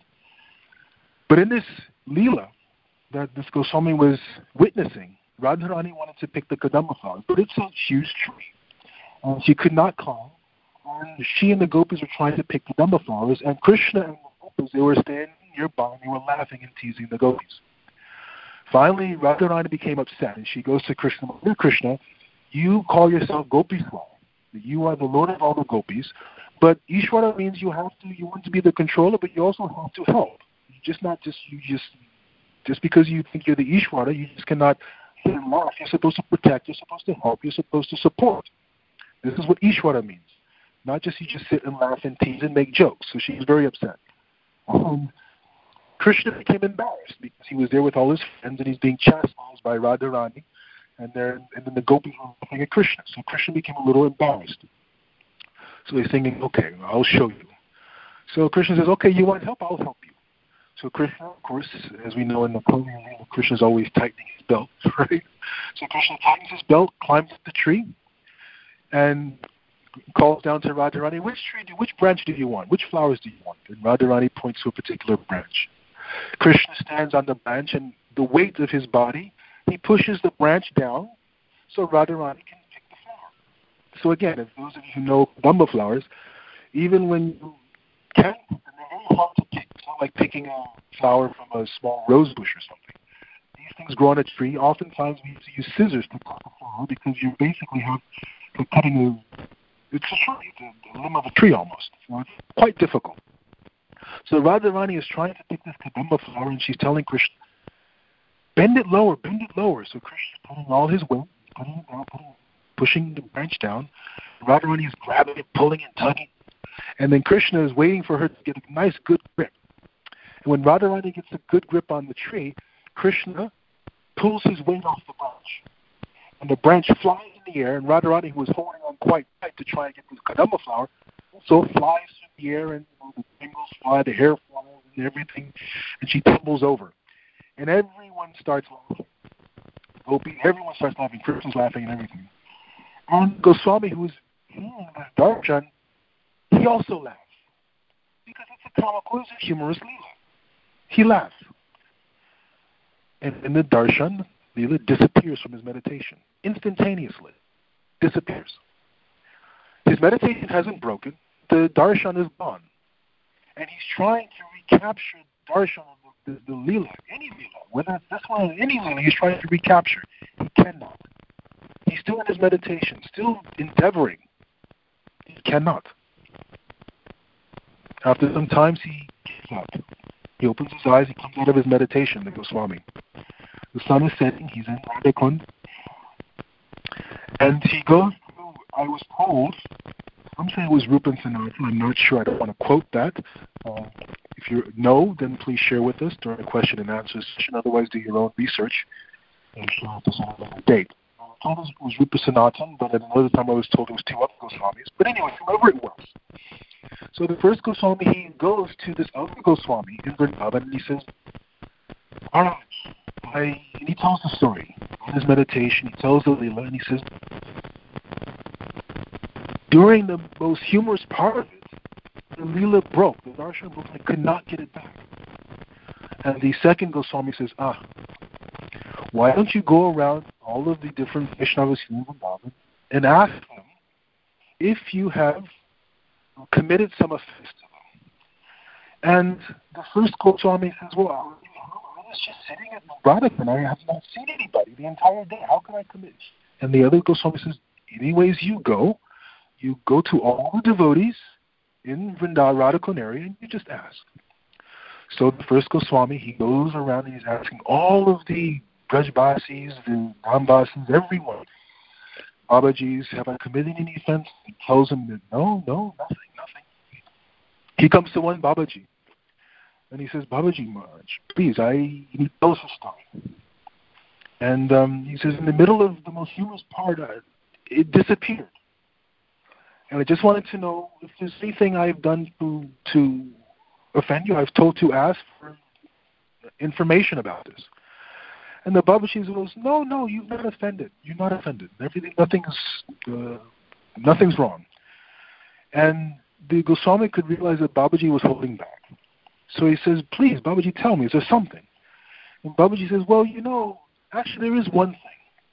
But in this Leela that this Goswami was witnessing, Radharani wanted to pick the kadamba flowers, but it's a huge tree. And she could not climb. And she and the gopis were trying to pick kadamba flowers, and Krishna and the gopis, they were standing nearby and they were laughing and teasing the gopis. Finally, Radharani became upset, and she goes to Krishna, Dear Krishna, you call yourself Gopishwar. You are the Lord of all the gopis, but Ishvara means you have to, you want to be the controller, but you also have to help. You just not just, you just, just because you think you're the Ishvara, you just cannot sit and laugh. You're supposed to protect, you're supposed to help, you're supposed to support. This is what Ishvara means. Not just you just sit and laugh and tease and make jokes. So she was very upset. Um, Krishna became embarrassed because he was there with all his friends and he's being chastised by Radharani, and, and then the gopis were laughing at Krishna. So Krishna became a little embarrassed. So he's thinking, okay, I'll show you. So Krishna says, okay, you want help? I'll help you. So Krishna, of course, as we know in the Korean language, Krishna's always tightening his belt, right? So Krishna tightens his belt, climbs up the tree, and calls down to Radharani, which tree, do, which branch do you want? Which flowers do you want? And Radharani points to a particular branch. Krishna stands on the branch, and the weight of his body, he pushes the branch down so Radharani can pick the flower. So again, if those of you who know kadamba flowers, even when you can, they're very hard to pick. It's not like picking a flower from a small rose bush or something. These things grow on a tree. Oftentimes we have to use scissors to cut the flower because you basically have to cutting a, it's a tree, it's a, a limb of a tree almost. So it's quite difficult. So Radharani is trying to pick this kadamba flower, and she's telling Krishna, bend it lower, bend it lower. So Krishna is putting all his weight, putting it down, putting, pushing the branch down. Radharani is grabbing it, pulling it, tugging. And then Krishna is waiting for her to get a nice, good grip. And when Radharani gets a good grip on the tree, Krishna pulls his weight off the branch. And the branch flies in the air, and Radharani, who was holding on quite tight to try and get this kadamba flower, also flies through the air, and you know, the tangles fly, the hair flies, and everything, and she tumbles over. And everyone starts laughing. Gopi, everyone starts laughing. Krishna's laughing and everything. And Goswami, who was hearing this darshan, he also laughs. Because it's a comical, it's a humorous Leela. He laughs. And in the darshan, Leela disappears from his meditation. Instantaneously. Disappears. His meditation hasn't broken. The darshan is gone. And he's trying to recapture the darshan of the, the, the Leela, any Leela, whether it's this one or any Leela, he's trying to recapture. He cannot. He's still in his meditation, still endeavoring. He cannot. After some time, he gives up. He opens his eyes, he comes out of his meditation, the Goswami. The sun is setting, he's in Radhakund. And he goes through, I was told, I'm saying it was Rupa and Sanatana, I'm not sure, I don't want to quote that. Uh, if you know, then please share with us during the question and answer session, otherwise do your own research and share with us on another date. I was told it was Rupa Sanatana, but at another time I was told it was two other Goswamis. But anyway, whoever it was. So the first Goswami, he goes to this other Goswami in Vrindavan, and he says, Maharaj, I, and he tells the story. In his meditation, he tells the Leela, and he says, during the most humorous part of it, the Leela broke. The darshan broke. I could not get it back. And the second Goswami says, ah, why don't you go around all of the different Vaishnavas here in Vrindavan and ask them if you have committed some offense to them. And the first Goswami says, well, I was just sitting at Radha and I have not seen anybody the entire day. How can I commit? And the other Goswami says, anyways, you go. You go to all the devotees in Vrindavan, Radhakund area, and you just ask. So the first Goswami, he goes around and he's asking all of the Brajbasis, the Rambasis, everyone, Babaji's, have I committed any offense? He tells him that no, no, nothing, nothing. He comes to one Babaji, and he says, Babaji Maharaj, please, I he tells a story. And um, he says, in the middle of the most humorous part, uh, it disappeared. And I just wanted to know if there's anything I've done to to offend you. I've told to ask for information about this. And the Babaji goes, no, no, you're not offended. You're not offended. Everything, nothing's, uh, nothing's wrong. And the Goswami could realize that Babaji was holding back. So he says, please, Babaji, tell me, is there something? And Babaji says, well, you know, actually there is one thing.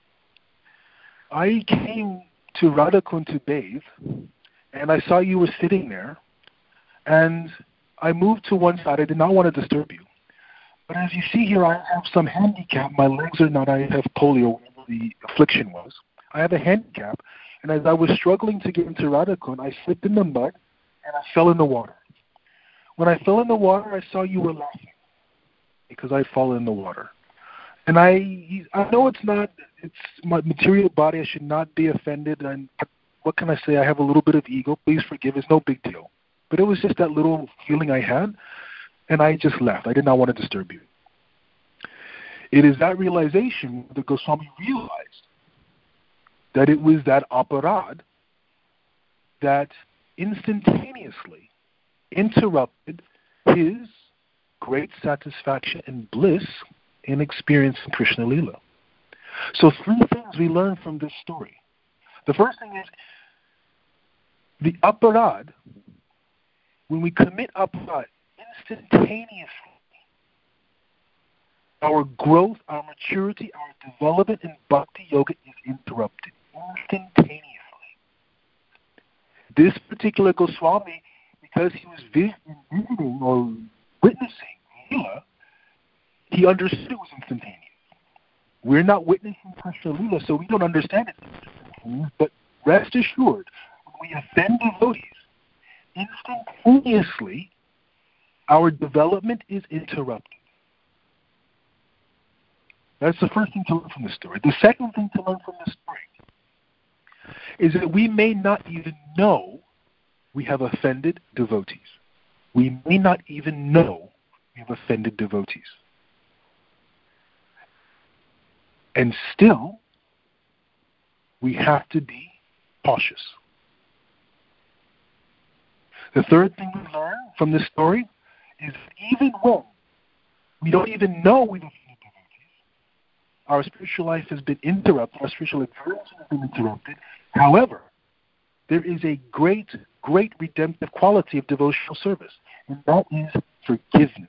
I came to Radhakund to bathe, and I saw you were sitting there, and I moved to one side. I did not want to disturb you. But as you see here, I have some handicap. My legs are not, I have polio, whatever the affliction was. I have a handicap, and as I was struggling to get into Radhakund, I slipped in the mud, and I fell in the water. When I fell in the water, I saw you were laughing, because I fall in the water. And I I know it's not, it's my material body, I should not be offended, and what can I say, I have a little bit of ego, please forgive, it's no big deal. But it was just that little feeling I had, and I just left. I did not want to disturb you. It is that realization that Goswami realized that it was that aparad that instantaneously interrupted his great satisfaction and bliss in experiencing Krishna Lila. So three things we learn from this story. The first thing is the aparad, when we commit aparad, instantaneously, our growth, our maturity, our development in bhakti yoga is interrupted instantaneously. This particular Goswami, because he was visiting or witnessing Lila, he understood it was instantaneous. We're not witnessing Krishna Lila, so we don't understand it instantaneous, but rest assured, when we offend devotees, instantaneously, our development is interrupted. That's the first thing to learn from the story. The second thing to learn from the story is that we may not even know we have offended devotees. We may not even know we have offended devotees. And still, we have to be cautious. The third thing we learn from this story is that even when we don't even know we've offended devotees, our spiritual life has been interrupted, our spiritual experience has been interrupted. However, there is a great, great redemptive quality of devotional service, and that is forgiveness.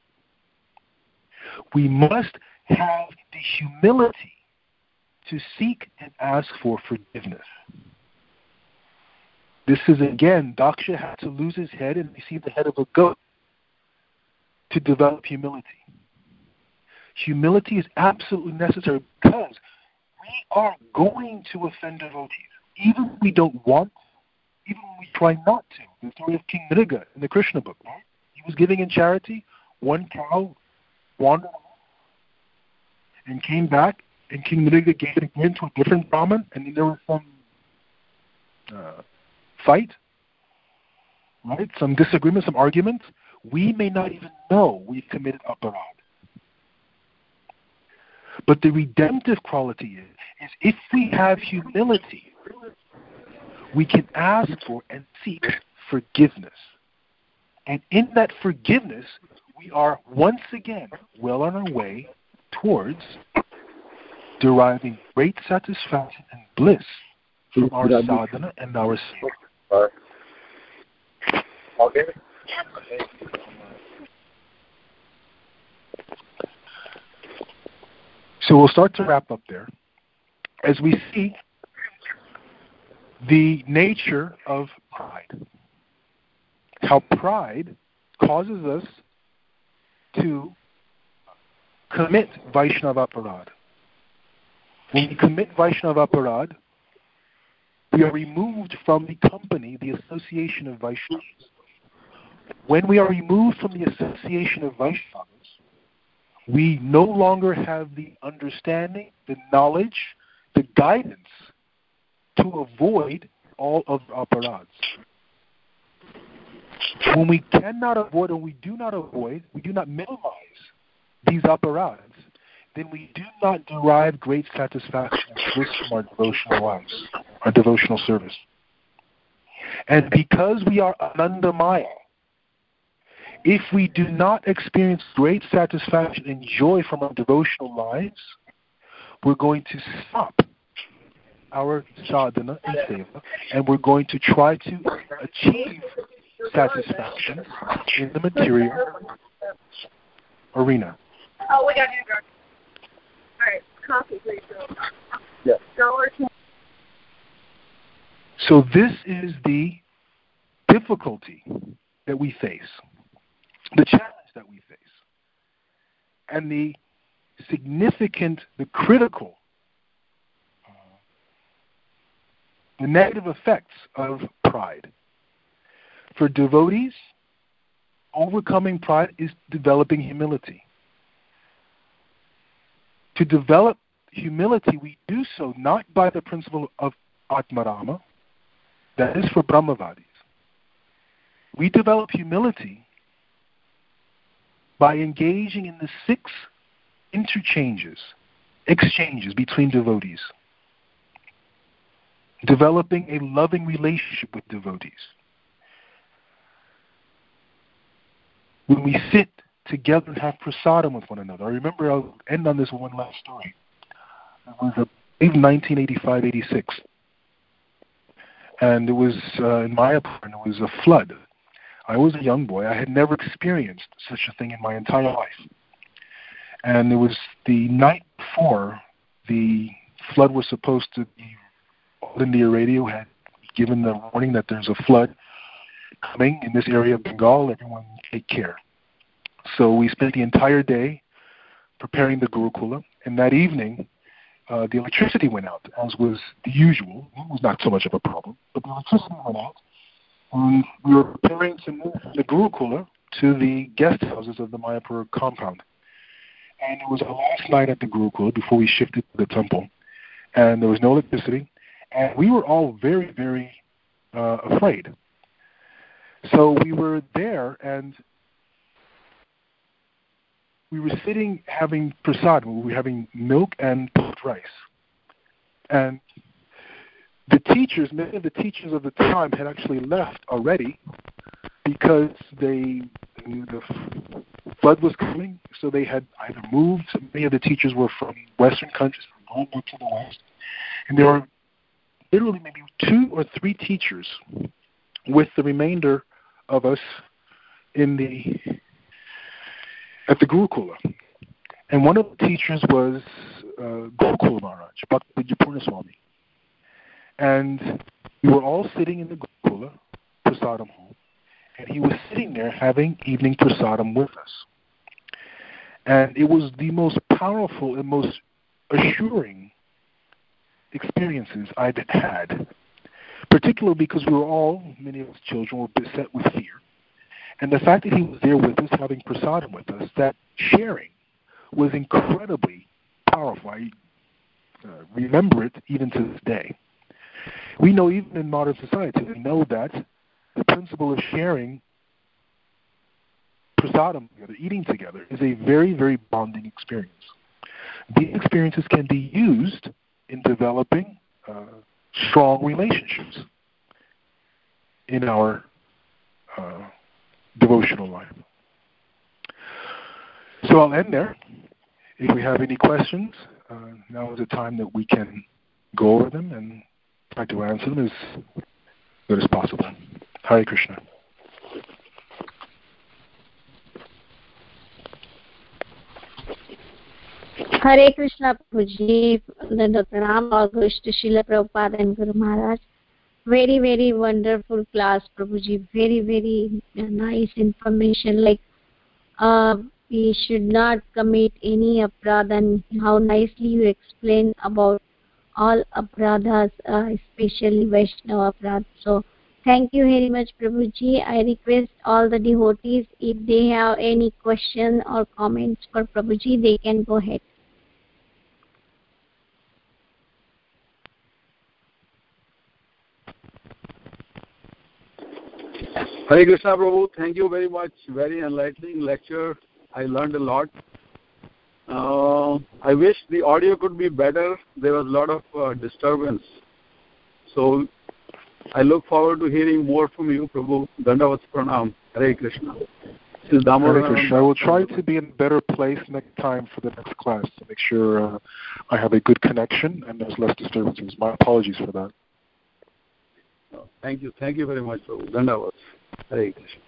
We must have the humility to seek and ask for forgiveness. This is, again, Daksha had to lose his head and receive the head of a goat to develop humility. Humility is absolutely necessary because we are going to offend devotees, even if we don't want to, even when we try not to. The story of King Mriga in the Krishna book, right? He was giving in charity, one cow wandered and came back, and King Mriga gave it again to a different Brahmin, and there was some uh, fight, right? Some disagreement, some argument. We may not even know we've committed aparad. But the redemptive quality is, is if we have humility, we can ask for and seek forgiveness. And in that forgiveness, we we are once again well on our way towards deriving great satisfaction and bliss from our sadhana and our seva. Okay. So we'll start to wrap up there. As we see the nature of pride, how pride causes us to commit Vaishnava aparad. When we commit Vaishnava aparad, we are removed from the company, the association of Vaishnavas. When we are removed from the association of Vaishnavas, we no longer have the understanding, the knowledge, the guidance to avoid all of aparads. When we cannot avoid, or we do not avoid, we do not minimize these aparads, then we do not derive great satisfaction and bliss from our devotional lives, our devotional service. And because we are Anandamaya, if we do not experience great satisfaction and joy from our devotional lives, we're going to stop our sadhana and seva, and we're going to try to achieve satisfaction in the material arena. Oh, we got to go. All right, coffee, please. Yeah. Dollar ten. So this is the difficulty that we face, the challenge that we face, and the significant, the critical, uh, the negative effects of pride. For devotees, overcoming pride is developing humility. To develop humility, we do so not by the principle of Atmarama, that is for Brahmavadis. We develop humility by engaging in the six interchanges, exchanges between devotees, developing a loving relationship with devotees. When we sit together and have prasadam with one another. I remember, I'll end on this one last story. It was, I believe, nineteen eighty-five eighty-six. And it was uh, in Mayapur, and it was a flood. I was a young boy. I had never experienced such a thing in my entire life. And it was the night before the flood was supposed to be, All India Radio had given the warning that there's a flood coming in this area of Bengal. Everyone take care. So we spent the entire day preparing the Gurukula, and that evening uh, the electricity went out, as was the usual. It was not so much of a problem, but the electricity went out, and we were preparing to move the Gurukula to the guest houses of the Mayapur compound. And it was our last night at the Gurukula before we shifted to the temple, and there was no electricity, and we were all very, very uh, afraid. So we were there, and we were sitting having prasad. We were having milk and puffed rice. And the teachers, many of the teachers of the time had actually left already because they knew the flood was coming, so they had either moved. Many of the teachers were from Western countries, from going to the West. And there were literally maybe two or three teachers with the remainder of us in the at the Gurukula. And one of the teachers was uh, Gurukula Maharaj, Bhakti Purnaswami. And we were all sitting in the Gurukula, prasadam hall, and he was sitting there having evening prasadam with us. And it was the most powerful and most assuring experiences I'd had, particularly because we were all, many of us children, were beset with fear. And the fact that he was there with us, having prasadam with us, that sharing was incredibly powerful. I uh, remember it even to this day. We know even in modern society, we know that the principle of sharing prasadam together, eating together, is a very, very bonding experience. These experiences can be used in developing uh, strong relationships in our uh, devotional life. So I'll end there. If we have any questions, uh, now is the time that we can go over them and try to answer them as good as possible. Hare Krishna. Hare Krishna Prabhuji, Doctor Ram, all goes to Srila Prabhupada and Guru Maharaj. Very, very wonderful class, Prabhuji. Very, very nice information. Like, uh, we should not commit any aparadha, and how nicely you explain about all aparadhas, uh, especially Vaishnava aparadha. So, thank you very much, Prabhuji. I request all the devotees, if they have any question or comments for Prabhuji, they can go ahead. Hare Krishna Prabhu, thank you very much. Very enlightening lecture. I learned a lot. Uh, I wish the audio could be better. There was a lot of uh, disturbance. So I look forward to hearing more from you, Prabhu. Dandavat Pranam. Hare Krishna. Hare Krishna. I will try to be in a better place next time for the next class to make sure uh, I have a good connection and there's less disturbances. My apologies for that. Thank you. Thank you very much, Prabhu. Dandavat. Hare Krishna.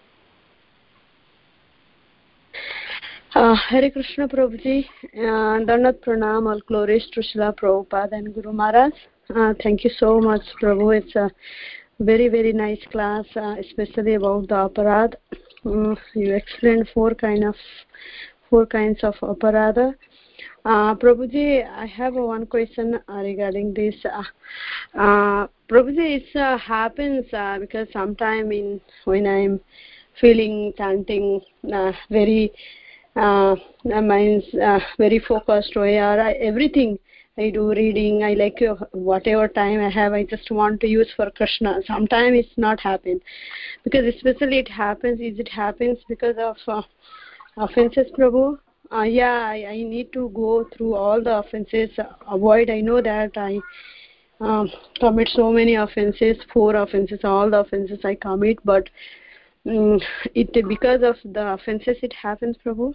Uh, Hare Krishna Prabhuji, uh, Dandavat Pranam, all glories to Srila Prabhupada and Guru Maharaj. Uh, thank you so much, Prabhu. It's a very, very nice class, uh, especially about the aparadha. Uh, you explained four kind of four kinds of aparadha. Uh, Prabhuji, I have uh, one question uh, regarding this. Uh, uh, Prabhuji, it uh, happens uh, because sometime in when I'm feeling chanting uh, very uh, my mind's uh, very focused way, or I, everything I do, reading, I like uh, whatever time I have, I just want to use for Krishna. Sometimes it's not happen because especially it happens. Is it happens because of uh, offenses, Prabhu? Uh, yeah, I, I need to go through all the offenses. Uh, avoid. I know that I um, commit so many offenses, four offenses, all the offenses I commit, but um, it because of the offenses it happens, Prabhu.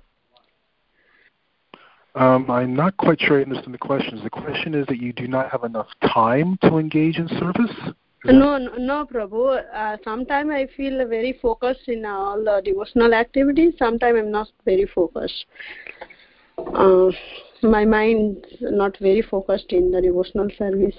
Um, I'm not quite sure I understand the question. The question is that you do not have enough time to engage in service? No, no, no, Prabhu. Uh, sometimes I feel very focused in all the devotional activities. Sometimes I'm not very focused. Uh, my mind is not very focused in the devotional service.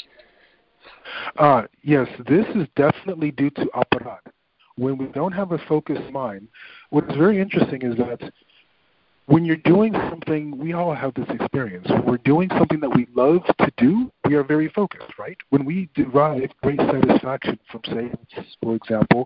Uh, yes, this is definitely due to aparadha. When we don't have a focused mind, what is very interesting is that when you're doing something, we all have this experience. When we're doing something that we love to do, we are very focused, right? When we derive great satisfaction from, say, for example,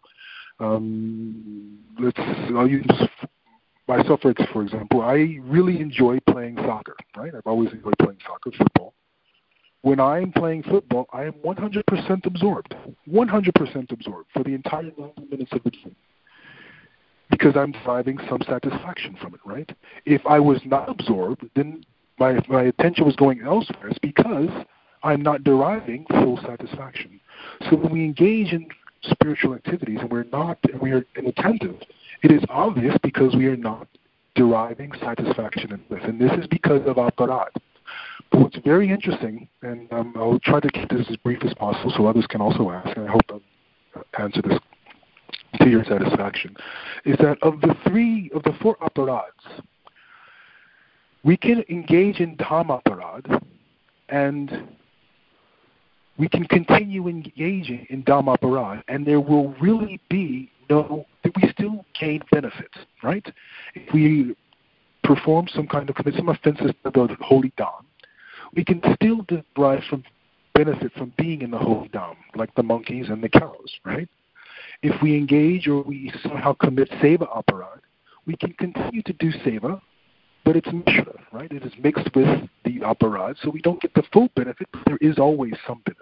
um, let's I'll use myself for, for example. I really enjoy playing soccer, right? I've always enjoyed playing soccer, football. When I'm playing football, I am one hundred percent absorbed, one hundred percent absorbed for the entire ninety minutes of the game. Because I'm deriving some satisfaction from it, right? If I was not absorbed, then my my attention was going elsewhere. It's because I'm not deriving full satisfaction. So when we engage in spiritual activities and we're not, and we are inattentive, it is obvious because we are not deriving satisfaction in this. And this is because of aparadha. But what's very interesting, and um, I'll try to keep this as brief as possible so others can also ask, and I hope I'll answer this to your satisfaction, is that of the three, of the four aparadhas, we can engage in dhamma aparadha, and we can continue engaging in dhamma aparadha, and there will really be no, we still gain benefits, right? If we perform some kind of, commit some offenses to the holy dham, we can still derive some benefit from being in the holy dham, like the monkeys and the cows, right? If we engage or we somehow commit seva aparadha, we can continue to do seva, but it's mishra, right? It is mixed with the aparadha, so we don't get the full benefit, but there is always some benefit.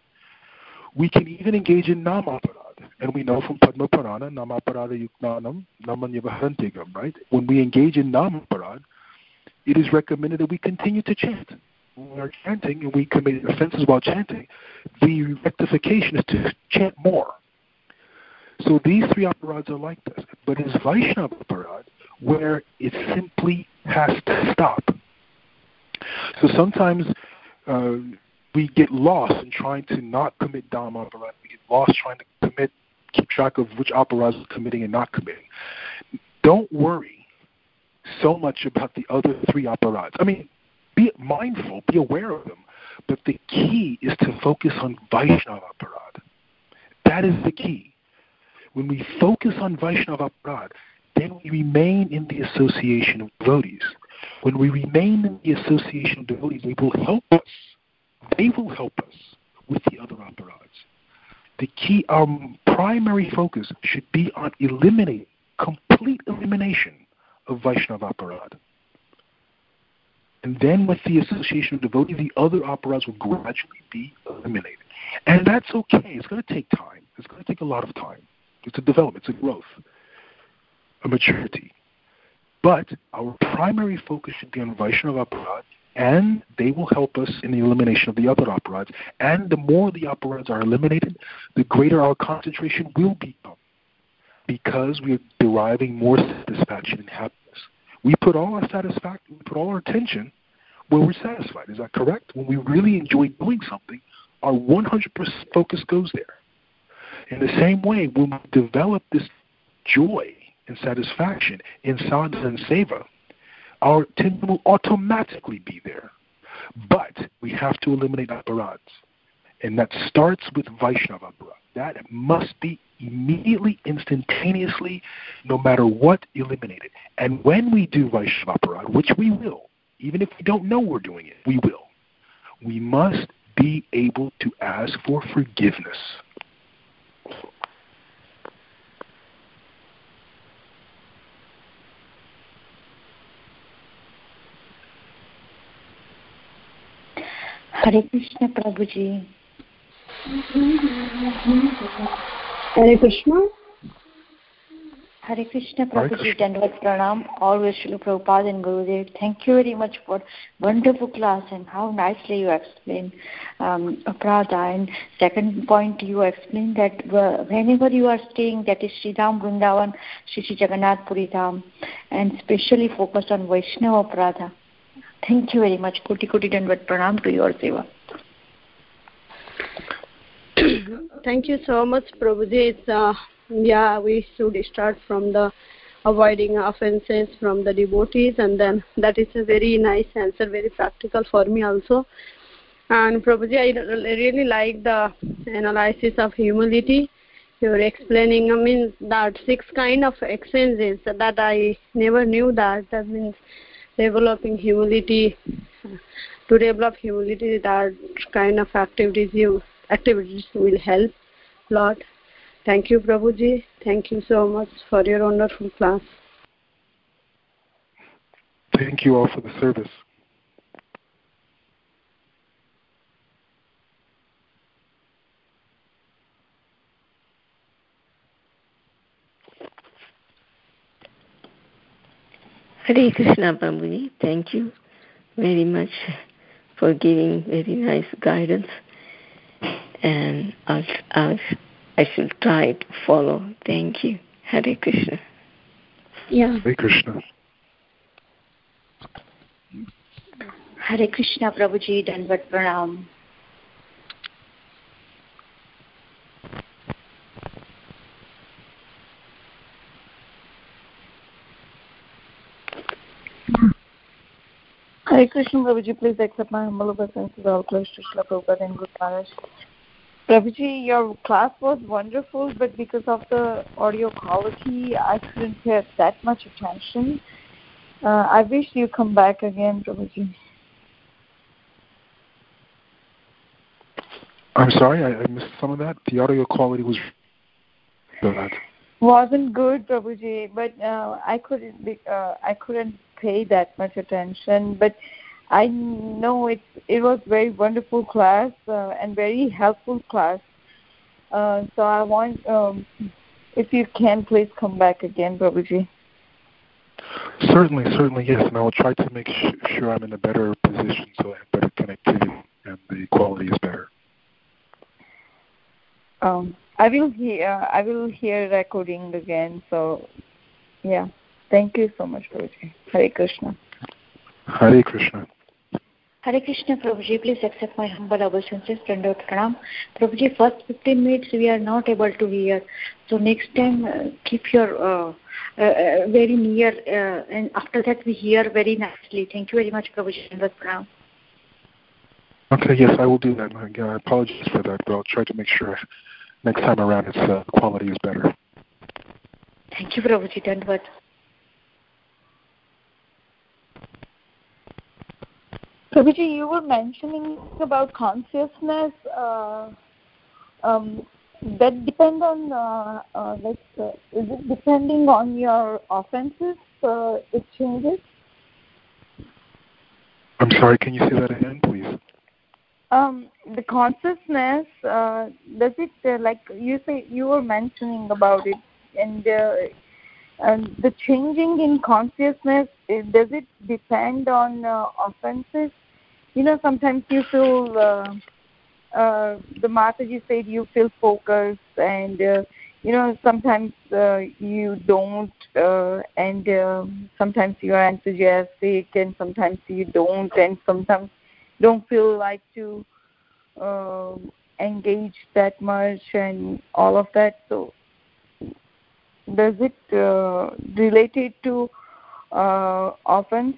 We can even engage in nama aparadha, and we know from Padma Purana, nama aparadha yuknanam, namanyavaharantigam, right? When we engage in nama aparadha, it is recommended that we continue to chant. When we are chanting and we commit offenses while chanting, the rectification is to chant more. So these three aparadhas are like this. But as Vaishnava aparadha, where it simply has to stop. So sometimes uh, we get lost in trying to not commit Dhamma aparad. We get lost trying to commit, keep track of which aparads we're committing and not committing. Don't worry so much about the other three aparads. I mean, be mindful, be aware of them, but the key is to focus on Vaishnava aparad. That is the key. When we focus on Vaishnava aparad, then we remain in the association of devotees. When we remain in the association of devotees, they will help us. They will help us with the other aparads. The key, our primary focus should be on eliminating, complete elimination of Vaishnava aparad. And then with the association of devotees, the other aparads will gradually be eliminated. And that's okay. It's going to take time. It's going to take a lot of time. It's a development. It's a growth, a maturity. But our primary focus should be on Vaishnava aparad, and they will help us in the elimination of the other aparads. And the more the aparads are eliminated, the greater our concentration will become, because we are deriving more satisfaction and happiness. We put all our satisfaction, we put all our attention where we're satisfied. Is that correct? When we really enjoy doing something, our one hundred percent focus goes there. In the same way, when we develop this joy and satisfaction in sadhana and seva, our attention will automatically be there. But we have to eliminate aparads. And that starts with Vaishnava aparad. That must be immediately, instantaneously, no matter what, eliminated. And when we do Vaishnava aparad, which we will, even if we don't know we're doing it, we will, we must be able to ask for forgiveness. Hare Krishna, Prabhuji. Hare Krishna. Hare Krishna, Prabhuji. Dandavat Pranam. Always Srila Prabhupada and Gurudev. Thank you very much for wonderful class and how nicely you explained um, Aparada. And second point, you explained that whenever you are staying, that is Sridham Vrindavan, Shri Shri Jagannath Puri Dham, and especially focus on Vaishnava Aparada. Thank you very much. Koti Koti Dandavat Pranam to your seva. Thank you so much, Prabhuji. It's, uh, yeah, we should start from the avoiding offenses from the devotees, and then that is a very nice answer, very practical for me also. And Prabhuji, I really like the analysis of humility. You're explaining, I mean, that six kind of exchanges that I never knew that. That means developing humility. To develop humility, that kind of activities you activities will help a lot. Thank you, Prabhuji. Thank you so much for your wonderful class. Thank you all for the service. Hare Krishna, Prabhuji. Thank you very much for giving very nice guidance. And I'll, I'll, I shall try to follow. Thank you. Hare Krishna. Yeah. Hare Krishna. Hare Krishna, Prabhuji. Dandavat Pranam. Hare Krishna, Prabhuji, please accept my humble obeisances. All glories to Srila Prabhupada and Guru Maharaj. Prabhuji, your class was wonderful, but because of the audio quality, I couldn't pay that much attention. Uh, I wish you come back again, Prabhuji. I'm sorry, I, I missed some of that. The audio quality was bad. Wasn't good, Prabhuji, but uh, I couldn't. Be, uh, I couldn't pay that much attention. But I know it. It was very wonderful class uh, and very helpful class. Uh, so I want, um, if you can, please come back again, Prabhuji. Certainly, certainly, yes. And I will try to make sh- sure I'm in a better position so I have better connectivity and the quality is better. Um, I will hear. I will hear recording again. So, yeah. Thank you so much, Prabhuji. Hare Krishna. Hare Krishna. Hare Krishna, Prabhuji. Please accept my humble obeisances. Pranam Pranam. Prabhuji, first fifteen minutes we are not able to hear. So next time uh, keep your uh, uh, very near uh, and after that we hear very nicely. Thank you very much, Prabhuji. Pranam Pranam. Okay, yes, I will do that. Again, I apologize for that, but I'll try to make sure next time around its uh, quality is better. Thank you, Prabhuji. Dandavad. Prabhuji, you were mentioning about consciousness. Uh, um, that depend on, uh, uh, like, uh, is it depending on your offenses? Uh, it changes. I'm sorry. Can you say that again, please? Um, the consciousness, uh, does it, uh, like you say, you were mentioning about it, and, uh, and the changing in consciousness, it, does it depend on uh, offenses? You know, sometimes you feel, uh, uh, the Mataji said you feel focused, and, uh, you know, sometimes uh, you don't, uh, and uh, sometimes you are enthusiastic, and sometimes you don't, and sometimes don't feel like to uh, engage that much and all of that. So does it uh, related to uh, offense?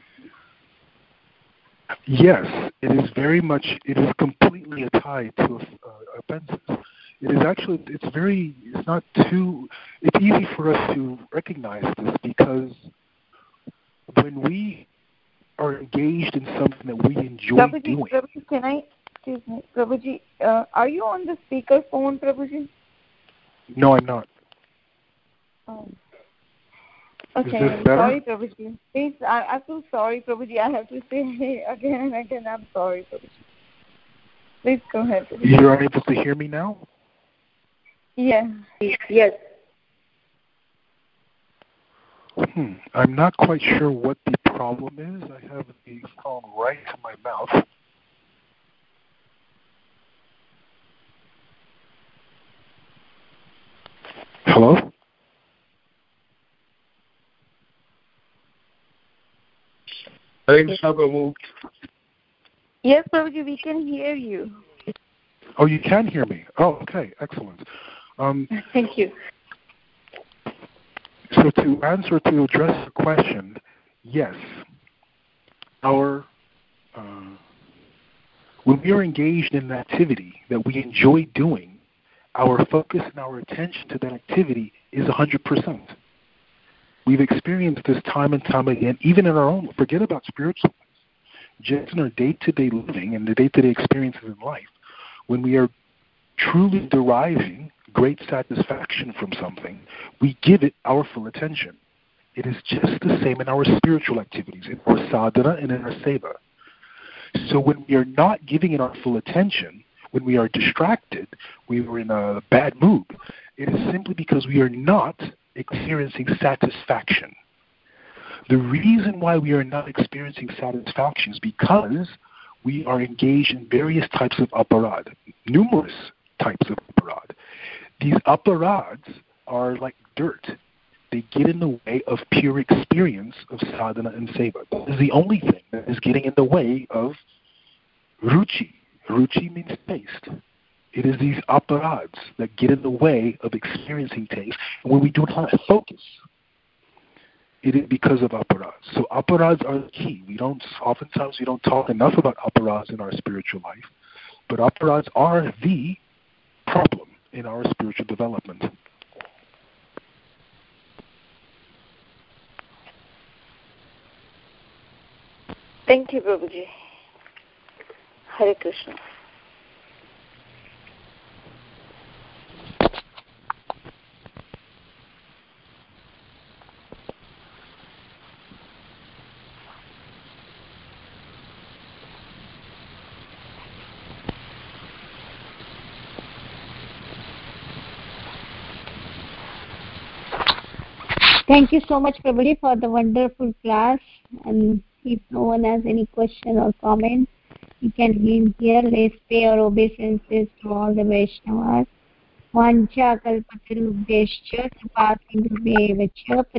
Yes, it is very much, it is completely tied to uh, offenses. It is actually, it's very, it's not too, it's easy for us to recognize this because when we are engaged in something that we enjoy Prabhuji, doing. Prabhuji, can I, excuse me, Prabhuji, uh, are you on the speaker phone, Prabhuji? No, I'm not. Oh. Okay, Is this better? sorry, Prabhuji. Please, I, I feel sorry, Prabhuji. I have to say again and again, I'm sorry, Prabhuji. Please go ahead, Prabhuji. You are able to hear me now? Yeah. Yes. Hmm. I'm not quite sure what the problem is. I have the phone right to my mouth. Hello? Hare Krishna, Prabhu. Yes, Prabhuji, we can hear you. Oh, you can hear me. Oh, okay. Excellent. Um, Thank you. So to answer, to address the question, yes, our uh, when we are engaged in an activity that we enjoy doing, our focus and our attention to that activity is one hundred percent. We've experienced this time and time again, even in our own, forget about spiritual life, just in our day-to-day living and the day-to-day experiences in life, when we are truly deriving great satisfaction from something, we give it our full attention. It is just the same in our spiritual activities, in our sadhana and in our seva. So when we are not giving it our full attention, when we are distracted, we are in a bad mood, it is simply because we are not experiencing satisfaction. The reason why we are not experiencing satisfaction is because we are engaged in various types of aparad, numerous types of aparad. These aparads are like dirt. They get in the way of pure experience of sadhana and seva. That is the only thing that is getting in the way of ruchi. Ruchi means taste. It is these aparads that get in the way of experiencing taste. And when we do not focus, it is because of aparads. So aparads are the key. We don't, oftentimes we don't talk enough about aparads in our spiritual life, but aparads are the problem in our spiritual development. Thank you, Prabhuji. Hare Krishna. Thank you so much, Prabhuji, for the wonderful class. And if no one has any question or comment, you can begin here. Let's pay our obeisances to all the Vaishnavas. Vancha kalpatarubhyascha, kripasindhubhyeva cha